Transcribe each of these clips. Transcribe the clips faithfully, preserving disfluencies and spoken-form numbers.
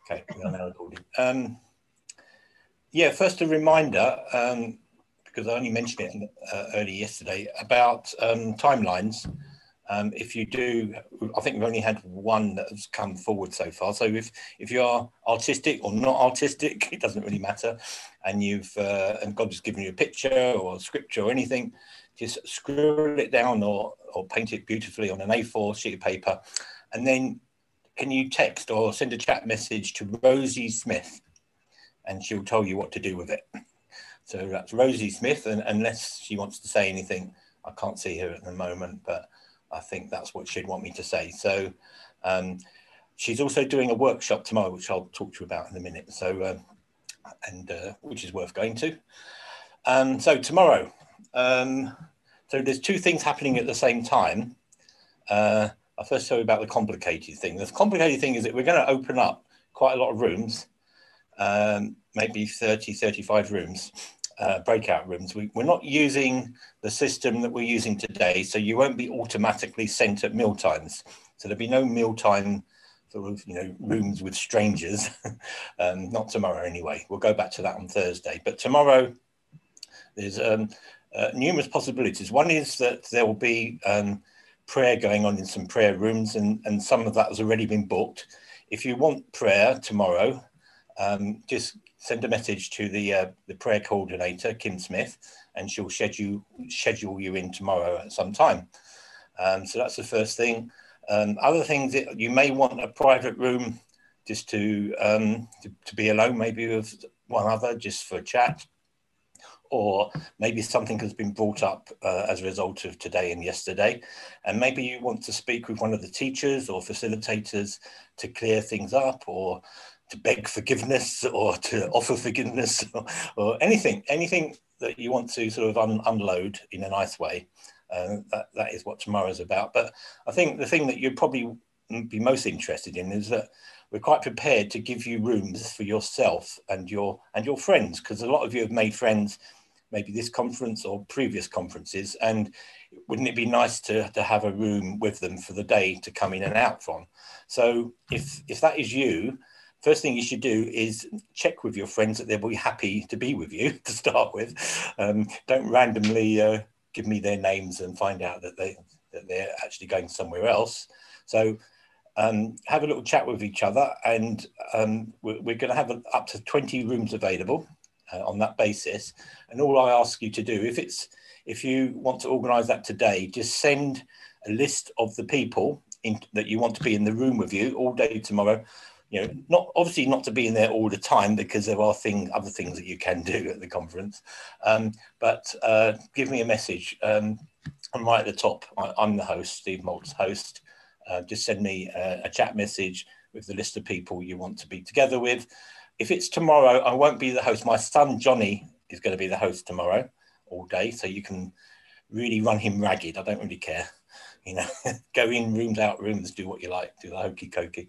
Okay, we are now recording. Um, yeah, first a reminder, um, because I only mentioned it uh, early yesterday, about um, timelines. Um, if you do, I think we've only had one that has come forward so far. So if if you are artistic or not artistic, it doesn't really matter, and you've uh, and God has given you a picture or a scripture or anything, just scribble it down or or paint it beautifully on an A four sheet of paper, and then can you text or send a chat message to Rosie Smith, and she'll tell you what to do with it. So that's Rosie Smith, and unless she wants to say anything, I can't see her at the moment, but I think that's what she'd want me to say. So um, she's also doing a workshop tomorrow, which I'll talk to you about in a minute. So, uh, and uh, which is worth going to. Um, so tomorrow, um, so there's two things happening at the same time. Uh, I'll first tell you about the complicated thing. The complicated thing is that we're going to open up quite a lot of rooms, um, maybe thirty, thirty-five rooms, uh, breakout rooms. We, we're not using the system that we're using today, so you won't be automatically sent at meal times. So there'll be no mealtime sort of, you know, rooms with strangers. um, not tomorrow anyway. We'll go back to that on Thursday. But tomorrow, there's um, uh, numerous possibilities. One is that there will be um, prayer going on in some prayer rooms, and, and some of that has already been booked. If you want prayer tomorrow, um, just send a message to the uh, the prayer coordinator, Kim Smith, and she'll schedule schedule you in tomorrow at some time. Um, so that's the first thing. Um, other things, that you may want a private room just to, um, to to be alone, maybe with one other, just for chat. Or maybe something has been brought up uh, as a result of today and yesterday. And maybe you want to speak with one of the teachers or facilitators to clear things up, or to beg forgiveness, or to offer forgiveness, or, or anything, anything that you want to sort of un unload in a nice way. Uh, that, that is what tomorrow is about. But I think the thing that you'd probably be most interested in is that we're quite prepared to give you rooms for yourself and your and your friends, because a lot of you have made friends maybe this conference or previous conferences, and wouldn't it be nice to, to have a room with them for the day to come in and out from? So if if that is you, first thing you should do is check with your friends that they'll be happy to be with you to start with. Um, don't randomly uh, give me their names and find out that, they, that they're actually going somewhere else. So um, have a little chat with each other, and um, we're, we're going to have up to twenty rooms available. Uh, on that basis, and all I ask you to do, if it's if you want to organize that today, just send a list of the people in, that you want to be in the room with you all day tomorrow. You know, not obviously not to be in there all the time, because there are thing other things that you can do at the conference, um, but uh, give me a message. um, I'm right at the top. I, I'm the host, Steve Malt's host. Uh, just send me a, a chat message with the list of people you want to be together with. If it's tomorrow, I won't be the host. My son, Johnny, is going to be the host tomorrow all day. So you can really run him ragged. I don't really care. You know, go in, rooms out, rooms, do what you like, do the hokey cokey.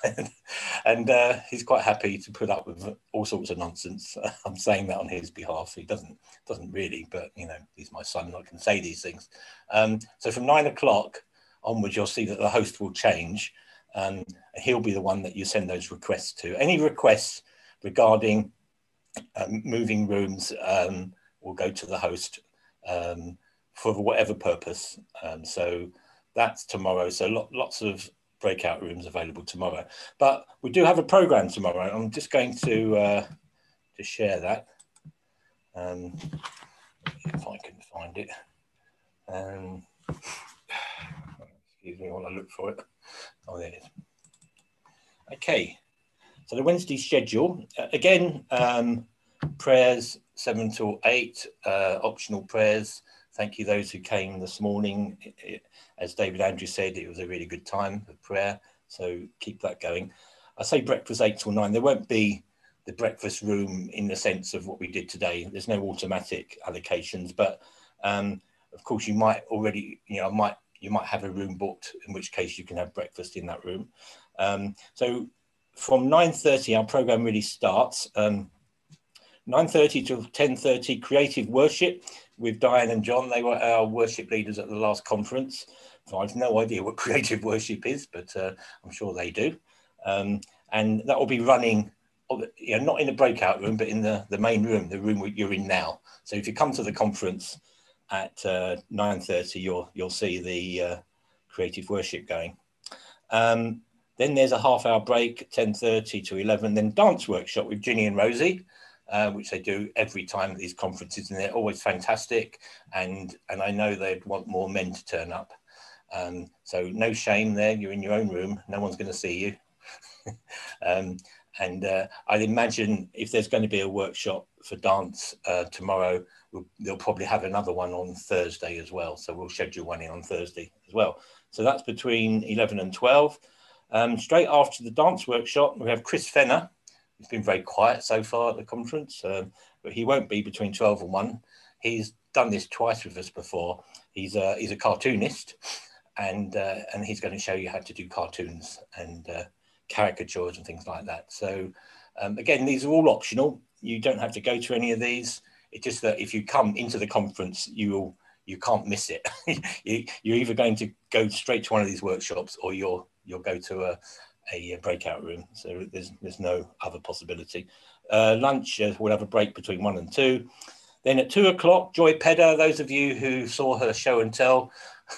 and uh, he's quite happy to put up with all sorts of nonsense. I'm saying that on his behalf. He doesn't doesn't really, but, you know, he's my son. I can say these things. Um, so from nine o'clock onwards, you'll see that the host will change. Um, he'll be the one that you send those requests to. Any requests regarding um, moving rooms um, will go to the host um, for whatever purpose. Um, so that's tomorrow. So lo lots of breakout rooms available tomorrow. But we do have a program tomorrow. I'm just going to uh, to share that. Um, if I can find it. Um, excuse me while I look for it. Oh, there it is. Okay. So the Wednesday schedule, uh, again, um, prayers seven till eight, uh, optional prayers. Thank you those who came this morning. It, it, as David Andrew said, it was a really good time of prayer, so keep that going. I say breakfast eight till nine. There won't be the breakfast room in the sense of what we did today. There's no automatic allocations, but um, of course you might already, you know, might you might have a room booked, in which case you can have breakfast in that room. Um, so from nine thirty, our program really starts. Um, nine thirty to ten thirty, creative worship with Diane and John. They were our worship leaders at the last conference. So I've no idea what creative worship is, but uh, I'm sure they do. Um, and that will be running, you know, not in the breakout room, but in the, the main room, the room you're in now. So if you come to the conference at uh, nine thirty, you'll, you'll see the uh, creative worship going. Um, then there's a half hour break, ten thirty to eleven, then dance workshop with Ginny and Rosie, uh, which they do every time at these conferences, and they're always fantastic. And, and I know they'd want more men to turn up. Um, so no shame there, you're in your own room, no one's going to see you. um, and uh, I'd imagine if there's going to be a workshop for dance uh, tomorrow, we'll, they'll probably have another one on Thursday as well. So we'll schedule one in on Thursday as well. So that's between eleven and twelve. Um, straight after the dance workshop, we have Chris Fenner. He's been very quiet so far at the conference, um, but he won't be between twelve and one. He's done this twice with us before. He's a, he's a cartoonist, and uh, and he's going to show you how to do cartoons and uh, caricatures and things like that. So um, again, these are all optional. You don't have to go to any of these. It's just that if you come into the conference, you will you can't miss it. you, you're either going to go straight to one of these workshops, or you'll you'll go to a, a breakout room. So there's there's no other possibility. Uh, lunch, uh, we'll have a break between one and two. Then at two o'clock, Joy Pedder, those of you who saw her show and tell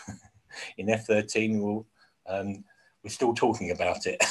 in F thirteen, will um, we're still talking about it.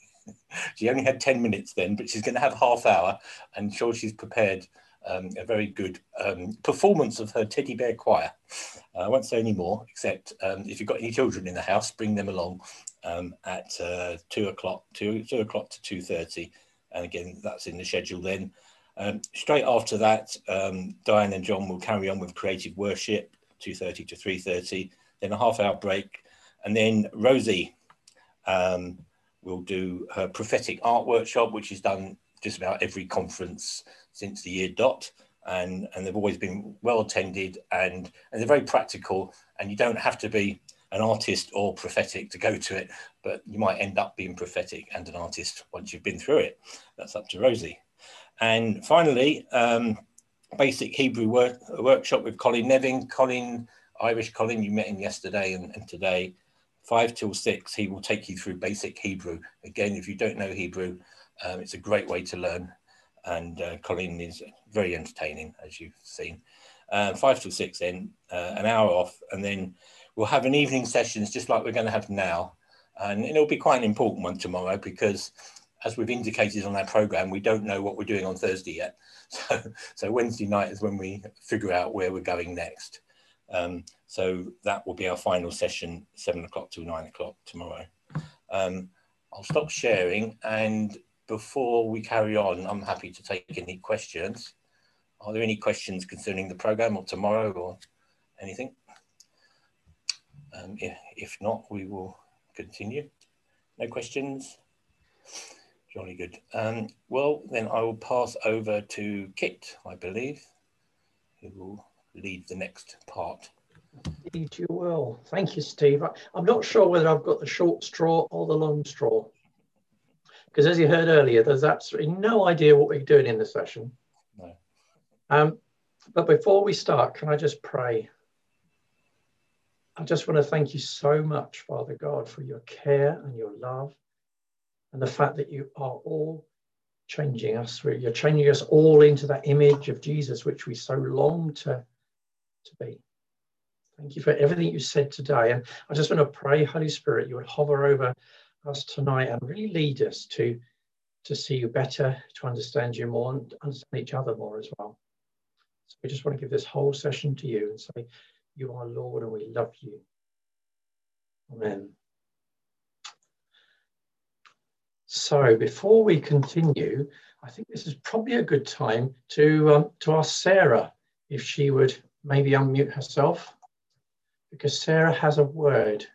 She only had ten minutes then, but she's going to have half hour. I'm sure she's prepared um, a very good um, performance of her teddy bear choir. Uh, I won't say any more, except um, if you've got any children in the house, bring them along um, at uh, two o'clock, two, two o'clock to two thirty. And again, that's in the schedule then. Um, straight after that, um, Diane and John will carry on with creative worship, two thirty to three thirty, then a half hour break. And then Rosie um, will do her prophetic art workshop, which is done just about every conference since the year dot. And, and they've always been well attended, and, and they're very practical, and you don't have to be an artist or prophetic to go to it, but you might end up being prophetic and an artist once you've been through it. That's up to Rosie. And finally, um, basic Hebrew work, workshop with Colin Nevin. Colin, Irish Colin, you met him yesterday and, and today. Five till six, he will take you through basic Hebrew. Again, if you don't know Hebrew, um, it's a great way to learn. And uh, Colin is very entertaining, as you've seen. Uh, five till six then, uh, an hour off, and then we'll have an evening sessions just like we're going to have now. And it'll be quite an important one tomorrow, because as we've indicated on our program, we don't know what we're doing on Thursday yet. So, so Wednesday night is when we figure out where we're going next. Um, so that will be our final session, seven o'clock to nine o'clock tomorrow. Um, I'll stop sharing, and before we carry on, I'm happy to take any questions. Are there any questions concerning the program or tomorrow or anything? Um, if, if not, we will continue. No questions? Jolly good. Um, well, then I will pass over to Kit, I believe, who will lead the next part. Indeed you will. Thank you, Steve. I, I'm not sure whether I've got the short straw or the long straw, because as you heard earlier, there's absolutely no idea what we're doing in the session. No. Um, but before we start, can I just pray? I just want to thank you so much, Father God, for your care and your love, and the fact that you are all changing us. You're changing us all into that image of Jesus, which we so long to, to be. Thank you for everything you said today. And I just want to pray, Holy Spirit, you would hover over us tonight and really lead us to, to see you better, to understand you more, and understand each other more as well. So we just want to give this whole session to you and say, you are Lord and we love you. Amen. So before we continue, I think this is probably a good time to, um, to ask Sarah if she would maybe unmute herself, because Sarah has a word.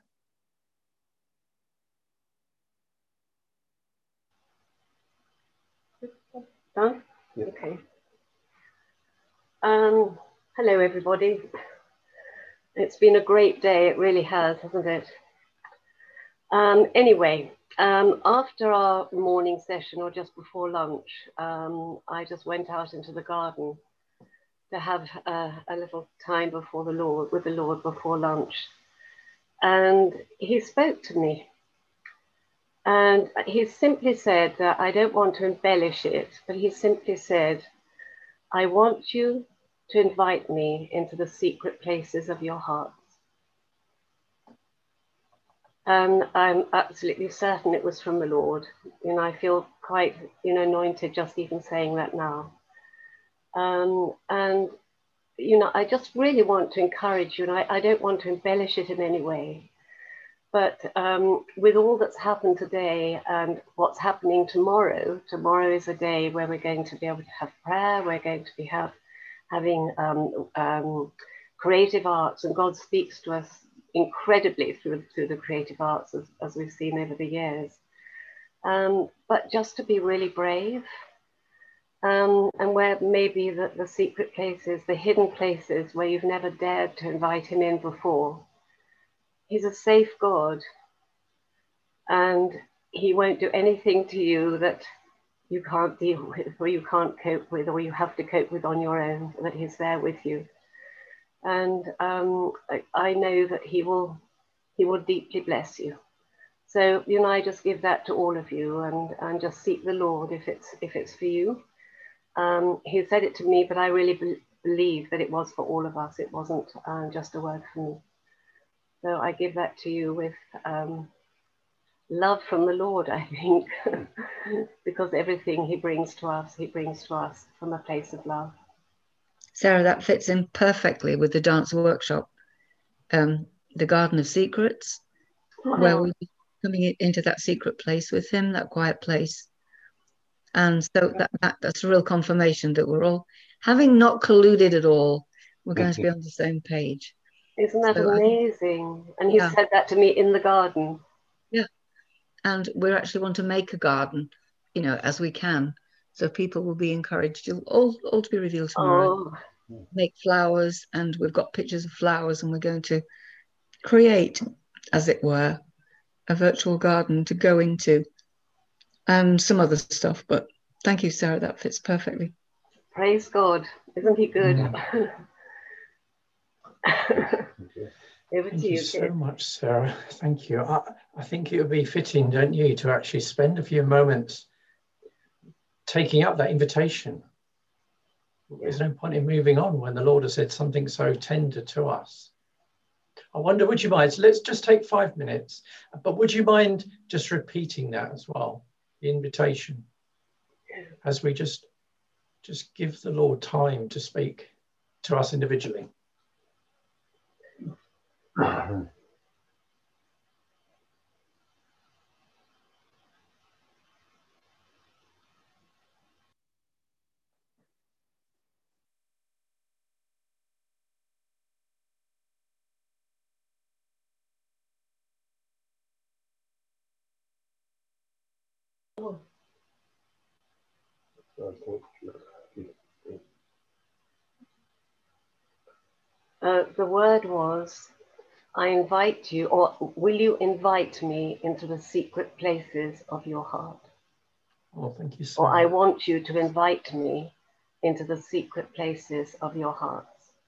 Done? Yeah. Okay. Um, hello, everybody. It's been a great day. It really has, hasn't it? Um, anyway, um, after our morning session or just before lunch, um, I just went out into the garden to have uh, a little time before the Lord, with the Lord before lunch. And he spoke to me. And he simply said that I don't want to embellish it, but he simply said, I want you to invite me into the secret places of your hearts. And I'm absolutely certain it was from the Lord. You know, I feel quite, you know, anointed just even saying that now. Um, and, you know, I just really want to encourage you, and I, I don't want to embellish it in any way. But um, with all that's happened today and what's happening tomorrow, tomorrow is a day where we're going to be able to have prayer, we're going to be have, having um, um, creative arts, and God speaks to us incredibly through, through the creative arts, as, as we've seen over the years. Um, but just to be really brave, um, and where maybe the, the secret places, the hidden places where you've never dared to invite him in before. He's a safe God, and he won't do anything to you that you can't deal with, or you can't cope with, or you have to cope with on your own, that he's there with you. And um, I, I know that he will, he will deeply bless you. So, you know, I just give that to all of you, and, and just seek the Lord if it's, if it's for you. Um, he said it to me, but I really be believe that it was for all of us. It wasn't uh, just a word for me. So I give that to you with um, love from the Lord, I think, because everything he brings to us, he brings to us from a place of love. Sarah, that fits in perfectly with the dance workshop, um, the Garden of Secrets, wow. Where we're coming into that secret place with him, that quiet place. And so that, that that's a real confirmation that we're all, having not colluded at all, we're going to be on the same page. Isn't that so amazing? I, and he yeah. said that to me in the garden. Yeah. And we actually want to make a garden, you know, as we can. So people will be encouraged to all, all to be revealed tomorrow. Oh. Make flowers, and we've got pictures of flowers, and we're going to create, as it were, a virtual garden to go into, and some other stuff. But thank you, Sarah, that fits perfectly. Praise God. Isn't he good? Yeah. Over Thank to you, you so kid. much, Sarah. Thank you. I, I think it would be fitting, don't you, to actually spend a few moments taking up that invitation. There's no point in moving on when the Lord has said something so tender to us. I wonder, would you mind, so let's just take five minutes, but would you mind just repeating that as well, the invitation, as we just, just give the Lord time to speak to us individually. Uh, the word was, I invite you, or will you invite me into the secret places of your heart? Oh, thank you so or much. I want you to invite me into the secret places of your hearts.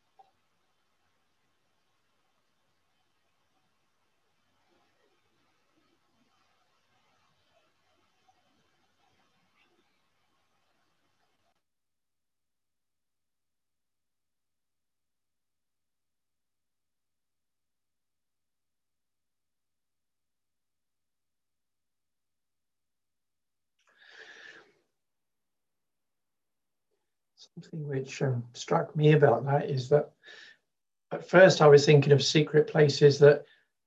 Something which um, struck me about that is that at first I was thinking of secret places that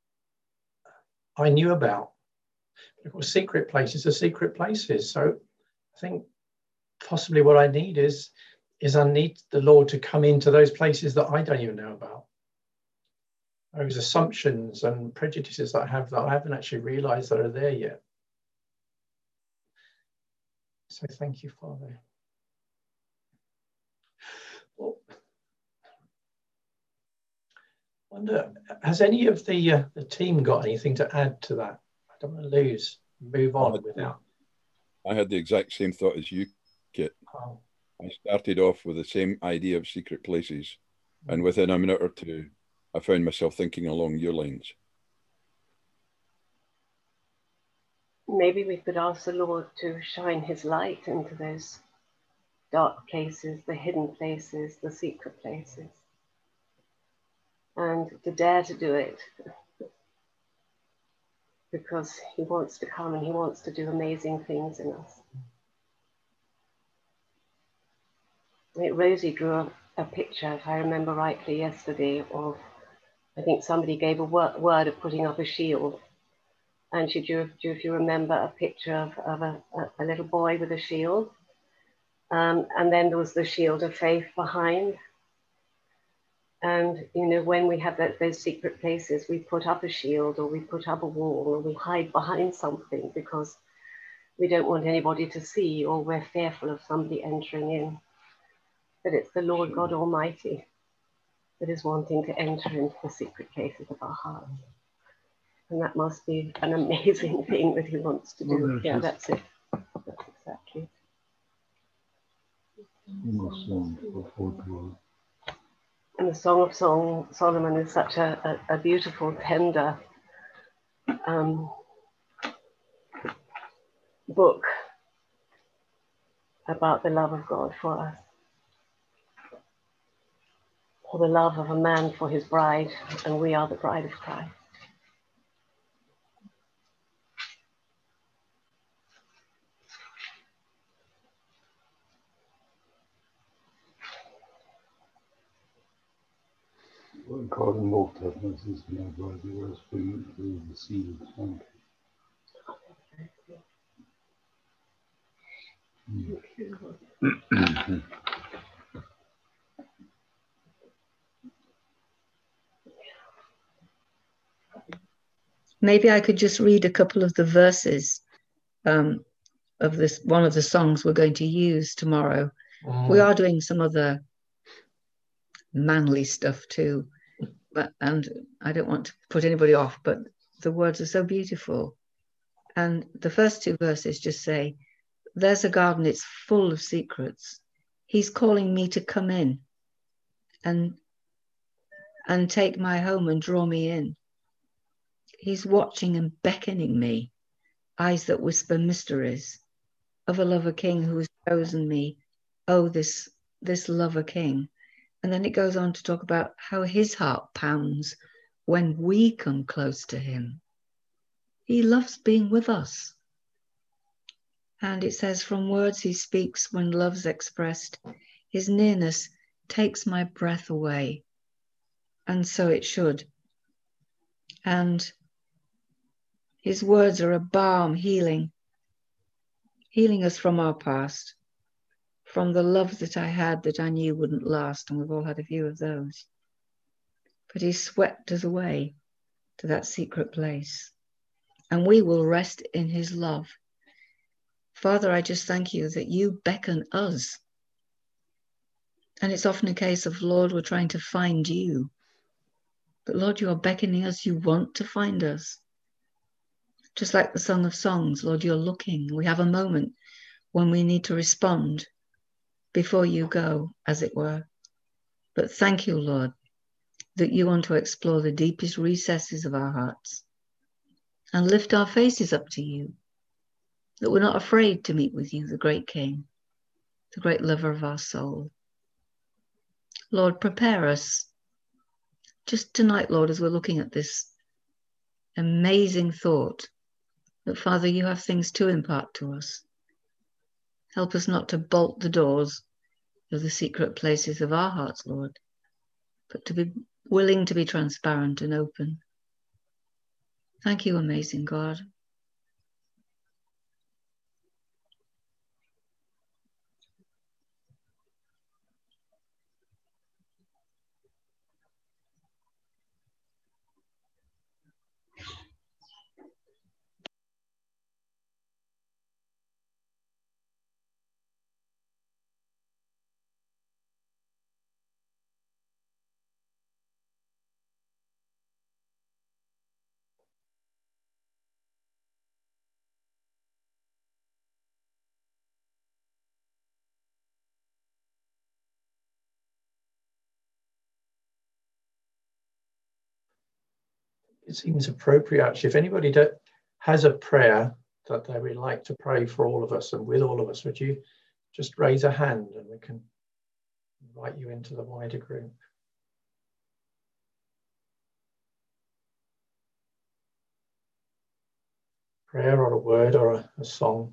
I knew about. Of course, secret places are secret places. So I think possibly what I need is, is I need the Lord to come into those places that I don't even know about. Those assumptions and prejudices that I have that I haven't actually realized that are there yet. So thank you, Father. Well, wonder, has any of the uh, the team got anything to add to that? I don't want to lose, move on without. I had the exact same thought as you, Kit. Oh. I started off with the same idea of secret places, mm. and within a minute or two, I found myself thinking along your lines. maybe we could ask the Lord to shine his light into those dark places, the hidden places, the secret places, and to dare to do it, because he wants to come and he wants to do amazing things in us. I think Rosie drew a, a picture, if I remember rightly, yesterday of, I think somebody gave a word, word of putting up a shield, and she drew, drew, if you remember, a picture of, of a, a, a little boy with a shield, um, and then there was the shield of faith behind. And, you know, when we have that, those secret places, we put up a shield or we put up a wall or we hide behind something because we don't want anybody to see, or we're fearful of somebody entering in. But it's the Lord God Almighty that is wanting to enter into the secret places of our hearts. And that must be an amazing thing that he wants to do. Well, yeah, that's it. That's exactly it. And the Song of Song, Solomon is such a, a, a beautiful, tender um, book about the love of God for us, for the love of a man for his bride, and we are the bride of Christ. God invoked us as my bride, we were springing through the seed. Thank you. Maybe I could just read a couple of the verses um, of this one of the songs we're going to use tomorrow. Mm. We are doing some other manly stuff too, but and I don't want to put anybody off, but the words are so beautiful. And the first two verses just say, there's a garden, it's full of secrets. He's calling me to come in and and take my home and draw me in. He's watching and beckoning me, eyes that whisper mysteries of a lover king who has chosen me. Oh, this, this lover king. And then it goes on to talk about how his heart pounds when we come close to him. He loves being with us. And it says, from words he speaks when love's expressed, his nearness takes my breath away. And so it should. And his words are a balm healing, healing us from our past, from the love that I had that I knew wouldn't last, and we've all had a few of those. But he swept us away to that secret place, and we will rest in his love. Father, I just thank you that you beckon us. And it's often a case of, Lord, we're trying to find you. But Lord, you are beckoning us. You want to find us. Just like the Song of Songs, Lord, you're looking. We have a moment when we need to respond before you go, as it were. But thank you, Lord, that you want to explore the deepest recesses of our hearts and lift our faces up to you, that we're not afraid to meet with you, the great King, the great lover of our soul. Lord, prepare us just tonight, Lord, as we're looking at this amazing thought that, Father, you have things to impart to us. Help us not to bolt the doors of the secret places of our hearts, Lord, but to be willing to be transparent and open. Thank you, amazing God. It seems appropriate, actually. If anybody do, has a prayer that they would like to pray for all of us and with all of us, would you just raise a hand and we can invite you into the wider group. Prayer or a word or a, a song.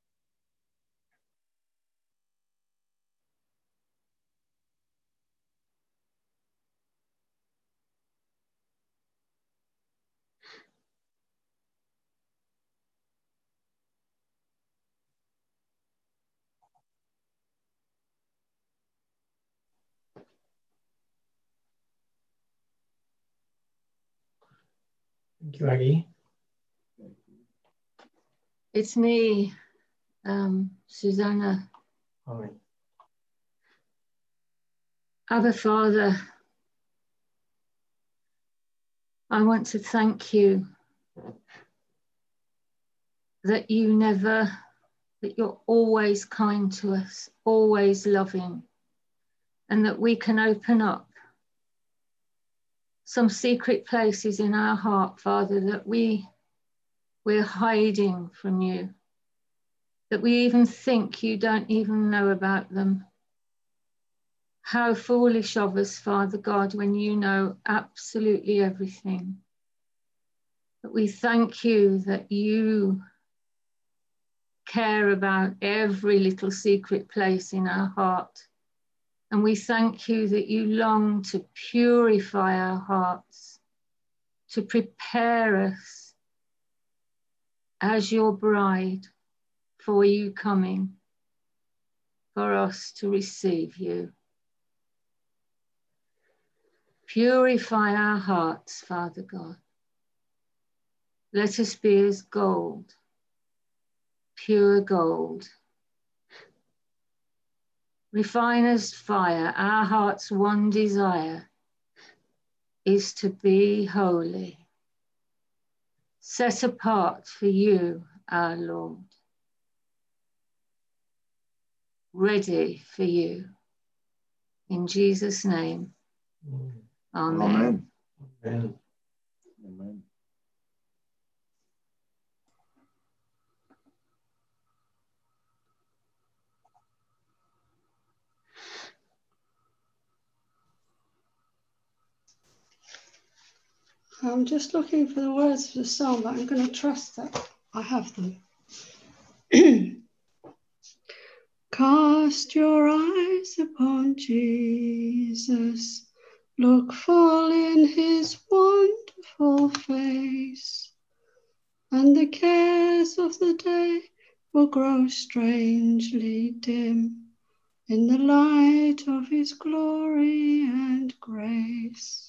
Thank you, Aggie. It's me, um, Susanna. Hi. Abba Father, I want to thank you that you never, that you're always kind to us, always loving, and that we can open up some secret places in our heart, Father, that we, we're hiding from you, that we even think you don't even know about them. How foolish of us, Father God, when you know absolutely everything. But we thank you that you care about every little secret place in our heart. And we thank you that you long to purify our hearts, to prepare us as your bride for you coming, for us to receive you. Purify our hearts, Father God. Let us be as gold, pure gold. Refiner's fire, our heart's one desire is to be holy, set apart for you, our Lord, ready for you. In Jesus' name, amen. Amen. Amen. Amen. I'm just looking for the words for the song, but I'm going to trust that I have them. Cast your eyes upon Jesus, look full in his wonderful face, and the cares of the day will grow strangely dim in the light of his glory and grace.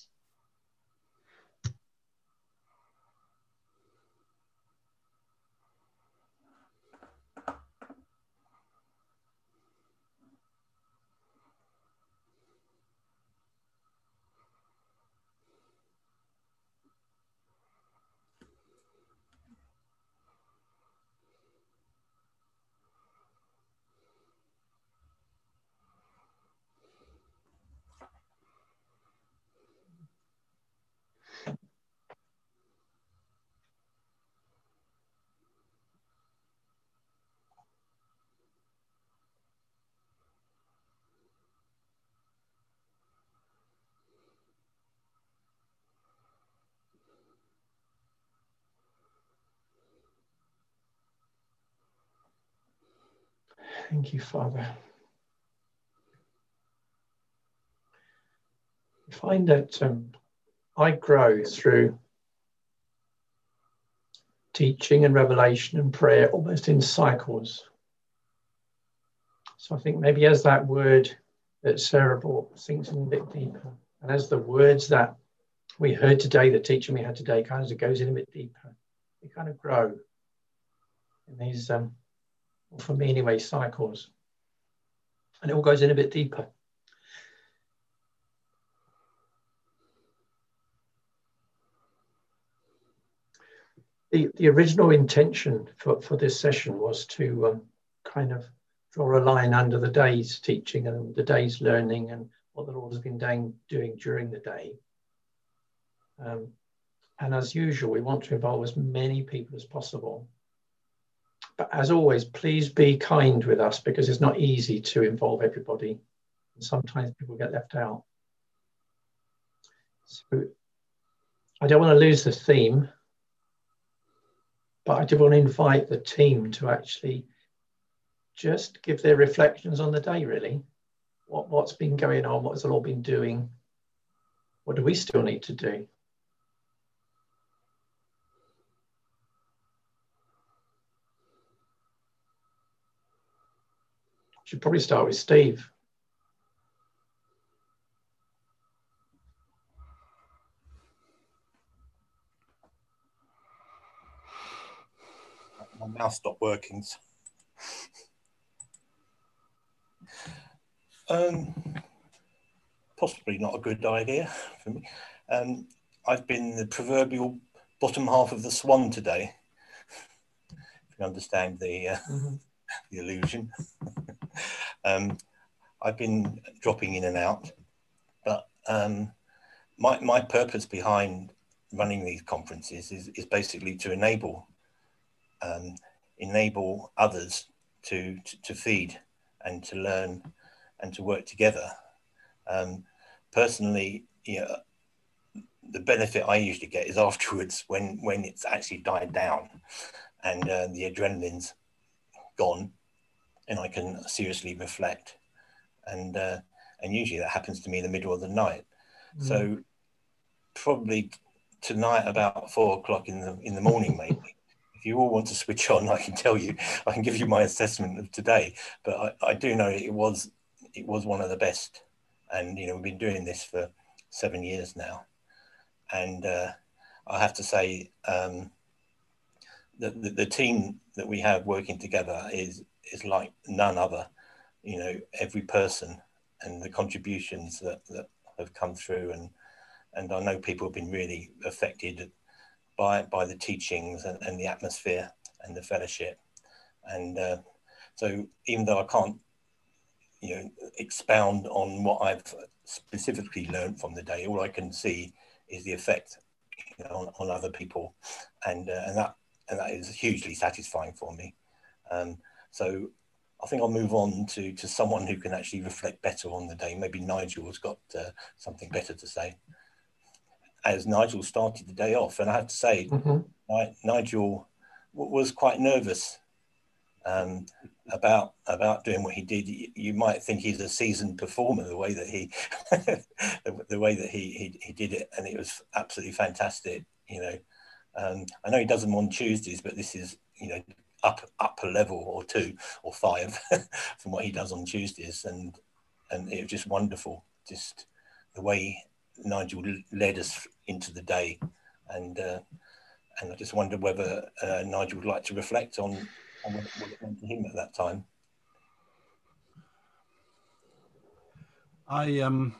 Thank you, Father. I find that um, I grow through teaching and revelation and prayer almost in cycles. So I think maybe as that word that Sarah brought sinks in a bit deeper, and as the words that we heard today, the teaching we had today, kind of goes in a bit deeper, they kind of grow in these, um, for me anyway, cycles. And it all goes in a bit deeper. The, the original intention for, for this session was to um, kind of draw a line under the day's teaching and the day's learning and what the Lord has been doing, doing during the day. Um, and as usual, we want to involve as many people as possible. But as always, please be kind with us, because it's not easy to involve everybody. And sometimes people get left out. So I don't want to lose the theme, but I do want to invite the team to actually just give their reflections on the day, really. What, what's been going on? What has the Lord been doing? What do we still need to do? Should probably start with Steve. My mouth stopped working. Um, possibly not a good idea for me. Um, I've been the proverbial bottom half of the swan today, if you understand the, uh, mm-hmm. the illusion. um, I've been dropping in and out, but um, my, my purpose behind running these conferences is, is basically to enable um, enable others to, to, to feed and to learn and to work together. Um, personally, you know, the benefit I usually get is afterwards when, when it's actually died down and uh, the adrenaline's gone and I can seriously reflect. And uh, and usually that happens to me in the middle of the night. Mm. So probably tonight about four o'clock in the in the morning, maybe. If you all want to switch on, I can tell you, I can give you my assessment of today. But I, I do know it was it was one of the best. And you know, we've been doing this for seven years now. And uh, I have to say, um, the, the the team that we have working together is is like none other. You know, every person and the contributions that, that have come through, and and I know people have been really affected by by the teachings and, and the atmosphere and the fellowship. And uh, so even though I can't, you know, expound on what I've specifically learned from the day, all I can see is the effect, you know, on, on other people, and uh, and that and that is hugely satisfying for me. Um, so I think I'll move on to to someone who can actually reflect better on the day. Maybe Nigel has got uh, something better to say. As Nigel started the day off, and I have to say, mm-hmm. Nigel was quite nervous um, about about doing what he did. You, you might think he's a seasoned performer, the way that he the, the way that he, he he did it, and it was absolutely fantastic. You know, um, I know he does them on Tuesdays, but this is, you know, up up a level or two or five from what he does on Tuesdays, and and it was just wonderful, just the way Nigel led us into the day. And uh, and I just wonder whether uh, Nigel would like to reflect on, on what, what it meant to him at that time. I um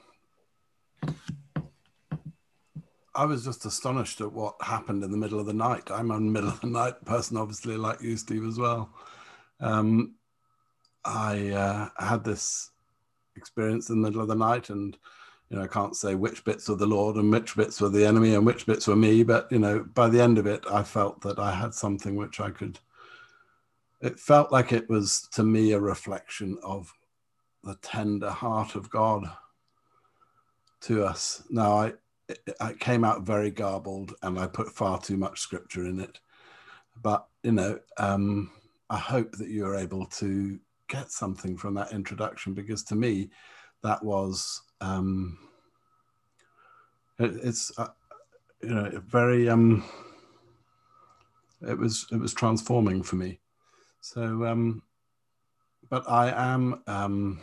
I was just astonished at what happened in the middle of the night. I'm a middle of the night person, obviously, like you, Steve, as well. Um, I uh, had this experience in the middle of the night, and you know, I can't say which bits were the Lord and which bits were the enemy and which bits were me, but you know, by the end of it, I felt that I had something which I could. It felt like it was, to me, a reflection of the tender heart of God to us. Now, I. It, it came out very garbled, and I put far too much scripture in it. But, you know, um, I hope that you're able to get something from that introduction, because to me, that was, um, it, it's, uh, you know, very, um, it was, it was transforming for me. So, um, but I am, um,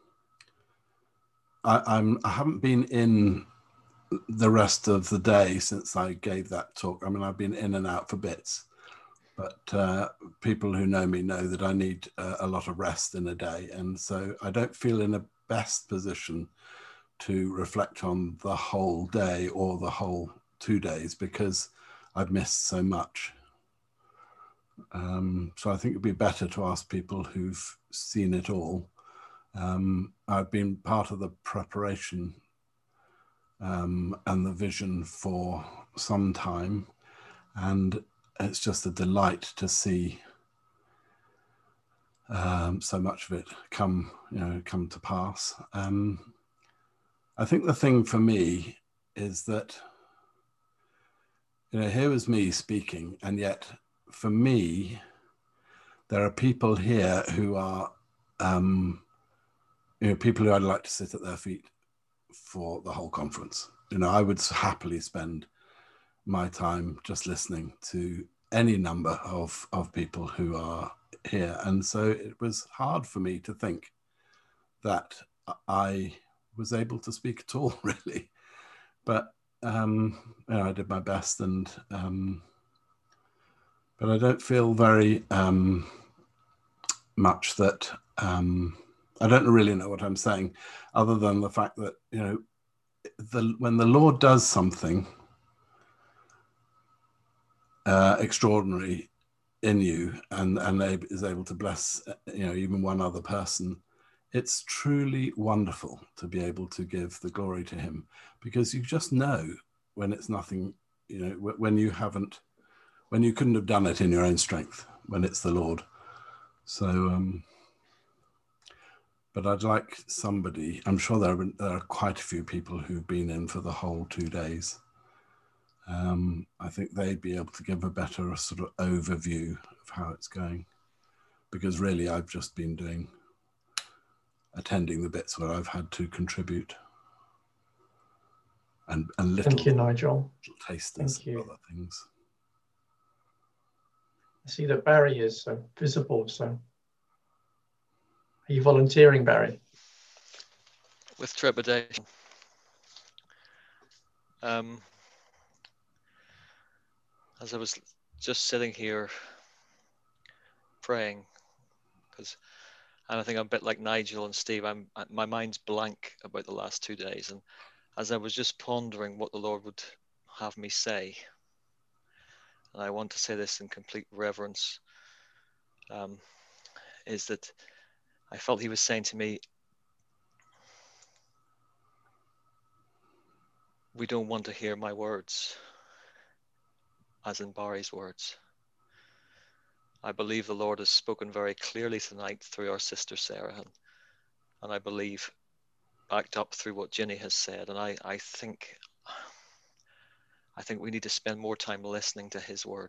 I, I'm, I haven't been in the rest of the day since I gave that talk. I mean, I've been in and out for bits, but uh, people who know me know that I need uh, a lot of rest in a day. And so I don't feel in the best position to reflect on the whole day or the whole two days because I've missed so much. Um, so I think it'd be better to ask people who've seen it all. Um, I've been part of the preparation Um, and the vision for some time, and it's just a delight to see um, so much of it come, you know, come to pass. Um, I think the thing for me is that, you know, here was me speaking, and yet for me, there are people here who are, um, you know, people who I'd like to sit at their feet for the whole conference. You know, I would happily spend my time just listening to any number of, of people who are here. And so it was hard for me to think that I was able to speak at all, really. But, um, you know, I did my best, and, um, but I don't feel very um, much that, um, I don't really know what I'm saying, other than the fact that, you know, the, when the Lord does something uh, extraordinary in you, and, and is able to bless, you know, even one other person, it's truly wonderful to be able to give the glory to him, because you just know when it's nothing, you know, when you haven't, when you couldn't have done it in your own strength, when it's the Lord. So, um, but I'd like somebody, I'm sure there are, there are quite a few people who've been in for the whole two days. Um, I think they'd be able to give a better sort of overview of how it's going, because really I've just been doing, attending the bits where I've had to contribute, and, and little, Thank you, Nigel. little tasters Thank you. of other things. I see that Barry is uh, visible, so are you volunteering, Barry? With trepidation. Um, as I was just sitting here praying, because and I think I'm a bit like Nigel and Steve, I'm my mind's blank about the last two days, and as I was just pondering what the Lord would have me say, and I want to say this in complete reverence, um, is that I felt he was saying to me, we don't want to hear my words, as in Barry's words. I believe the Lord has spoken very clearly tonight through our sister Sarah, and, and I believe backed up through what Ginny has said. And I, I think I think we need to spend more time listening to his word.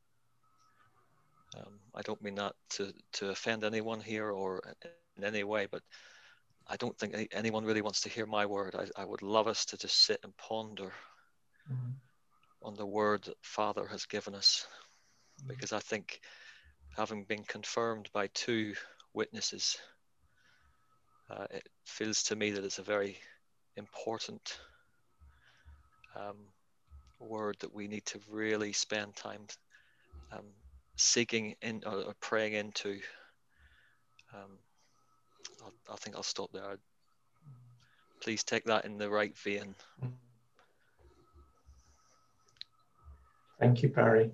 Um, I don't mean that to, to offend anyone here or in any way, but I don't think anyone really wants to hear my word. I, I would love us to just sit and ponder mm-hmm. on the word that Father has given us, mm-hmm. because I think, having been confirmed by two witnesses, uh, it feels to me that it's a very important um, word that we need to really spend time um, seeking in or, or praying into. Um, I'll, I think I'll stop there. Please take that in the right vein. Thank you, Barry.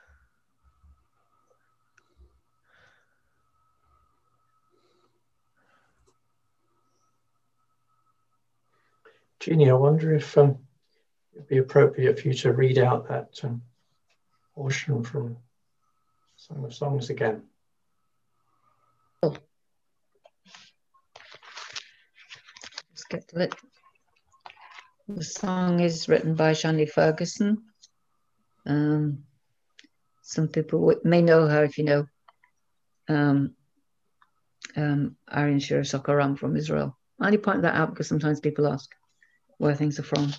Jeannie, I wonder if um, it'd be appropriate for you to read out that um, portion from Song of Songs again. Oh. Let's get to it. The song is written by Shani Ferguson. Um, some people may know her if you know um, um, Arian Shirasakaram from Israel. I only point that out because sometimes people ask where things are from.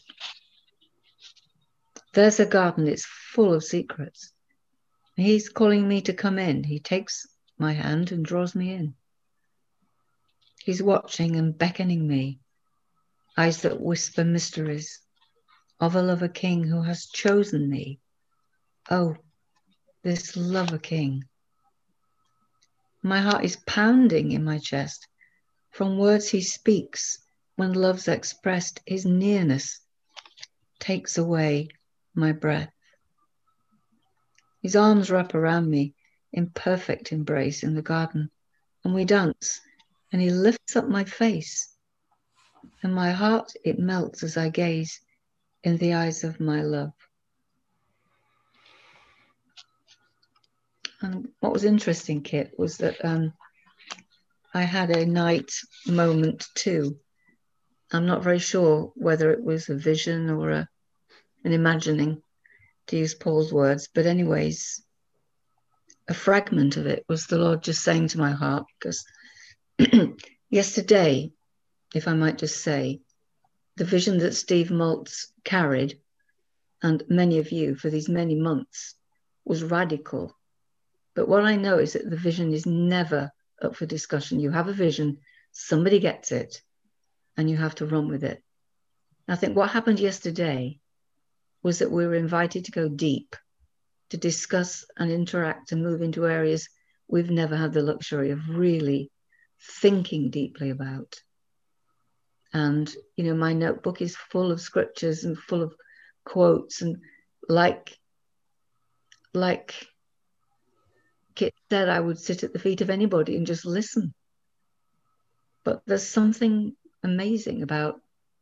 There's a garden, it's full of secrets. He's calling me to come in. He takes my hand and draws me in. He's watching and beckoning me, eyes that whisper mysteries of a lover king who has chosen me. Oh, this lover king. My heart is pounding in my chest from words he speaks when love's expressed. His nearness takes away my breath. His arms wrap around me in perfect embrace in the garden, and we dance, and he lifts up my face, and my heart, it melts as I gaze in the eyes of my love. And what was interesting, Kit, was that um, I had a night moment too. I'm not very sure whether it was a vision or a, an imagining, to use Paul's words. But anyways, a fragment of it was the Lord just saying to my heart, because yesterday, if I might just say, the vision that Steve Maltz carried, and many of you for these many months, was radical. But what I know is that the vision is never up for discussion. You have a vision, somebody gets it, and you have to run with it. I think what happened yesterday was that we were invited to go deep, to discuss and interact and move into areas we've never had the luxury of really thinking deeply about. And, you know, my notebook is full of scriptures and full of quotes, and like, like Kit said, I would sit at the feet of anybody and just listen. But there's something amazing about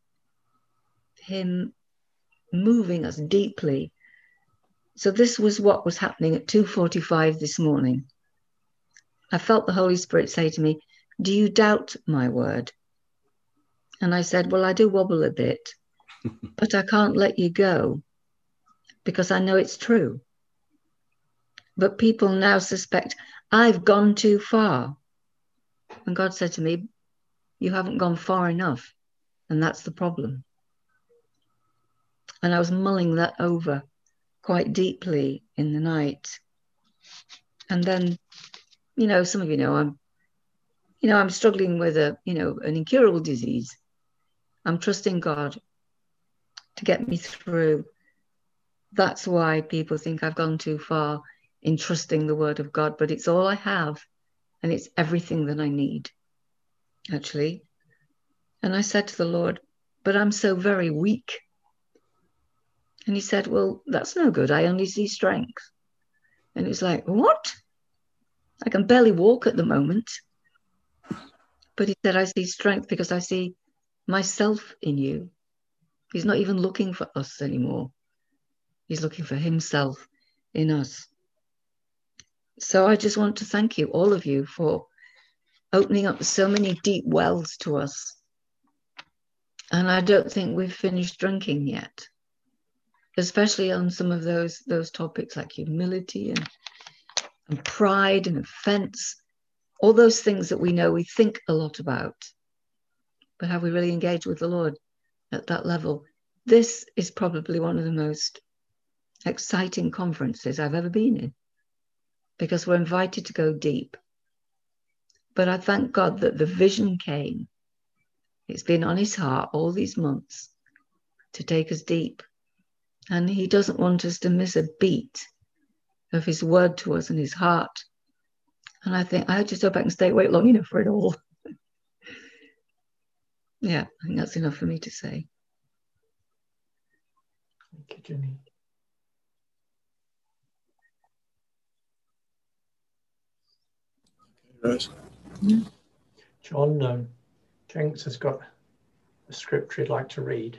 him moving us deeply. So this was what was happening at two forty-five this morning. I felt the Holy Spirit say to me, do you doubt my word? And I said, well, I do wobble a bit, but I can't let you go because I know it's true. But people now suspect I've gone too far. And God said to me, you haven't gone far enough. And that's the problem. And I was mulling that over quite deeply in the night. And then, you know, some of you know, I'm, you know, I'm struggling with a, you know, an incurable disease. I'm trusting God to get me through. That's why people think I've gone too far in trusting the word of God, but it's all I have, and it's everything that I need, actually. And I said to the Lord, but I'm so very weak. And he said, well, that's no good. I only see strength. And it's like, what? I can barely walk at the moment. But he said, I see strength because I see myself in you. He's not even looking for us anymore. He's looking for himself in us. So I just want to thank you, all of you, for opening up so many deep wells to us. And I don't think we've finished drinking yet, especially on some of those, those topics like humility and, and pride and offense, all those things that we know we think a lot about. But have we really engaged with the Lord at that level? This is probably one of the most exciting conferences I've ever been in, because we're invited to go deep. But I thank God that the vision came. It's been on his heart all these months to take us deep. And he doesn't want us to miss a beat of his word to us and his heart. And I think I just hope I can stay awake long enough for it all. Yeah, I think that's enough for me to say. Thank you, Jenny. Right. Yeah. John, um, Jenks has got a scripture he'd like to read.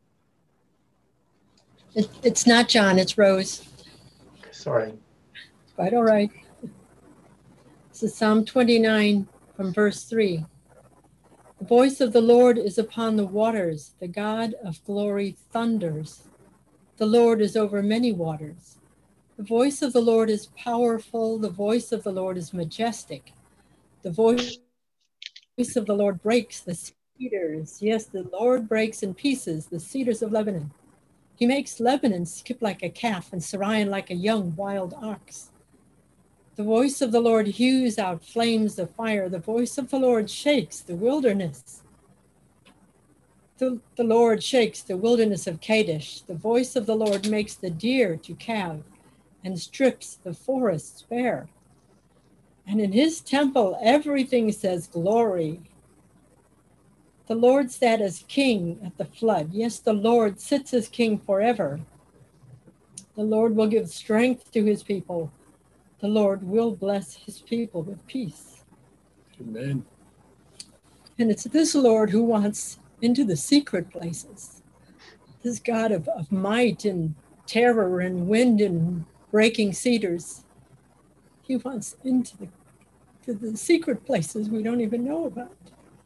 It, it's not John, it's Rose. Sorry. Quite all right. This is Psalm twenty-nine from verse three. The voice of the Lord is upon the waters. The God of glory thunders. The Lord is over many waters. The voice of the Lord is powerful. The voice of the Lord is majestic. The voice of the Lord breaks the cedars. Yes, the Lord breaks in pieces the cedars of Lebanon. He makes Lebanon skip like a calf and Sirion like a young wild ox. The voice of the Lord hews out flames of fire. The voice of the Lord shakes the wilderness. The, the Lord shakes the wilderness of Kadesh. The voice of the Lord makes the deer to calve and strips the forests bare. And in his temple, everything says glory. The Lord sat as king at the flood. Yes, the Lord sits as king forever. The Lord will give strength to his people. The Lord will bless his people with peace. Amen. And it's this Lord who wants into the secret places. This God of, of might and terror and wind and breaking cedars. He wants into the, to the secret places we don't even know about.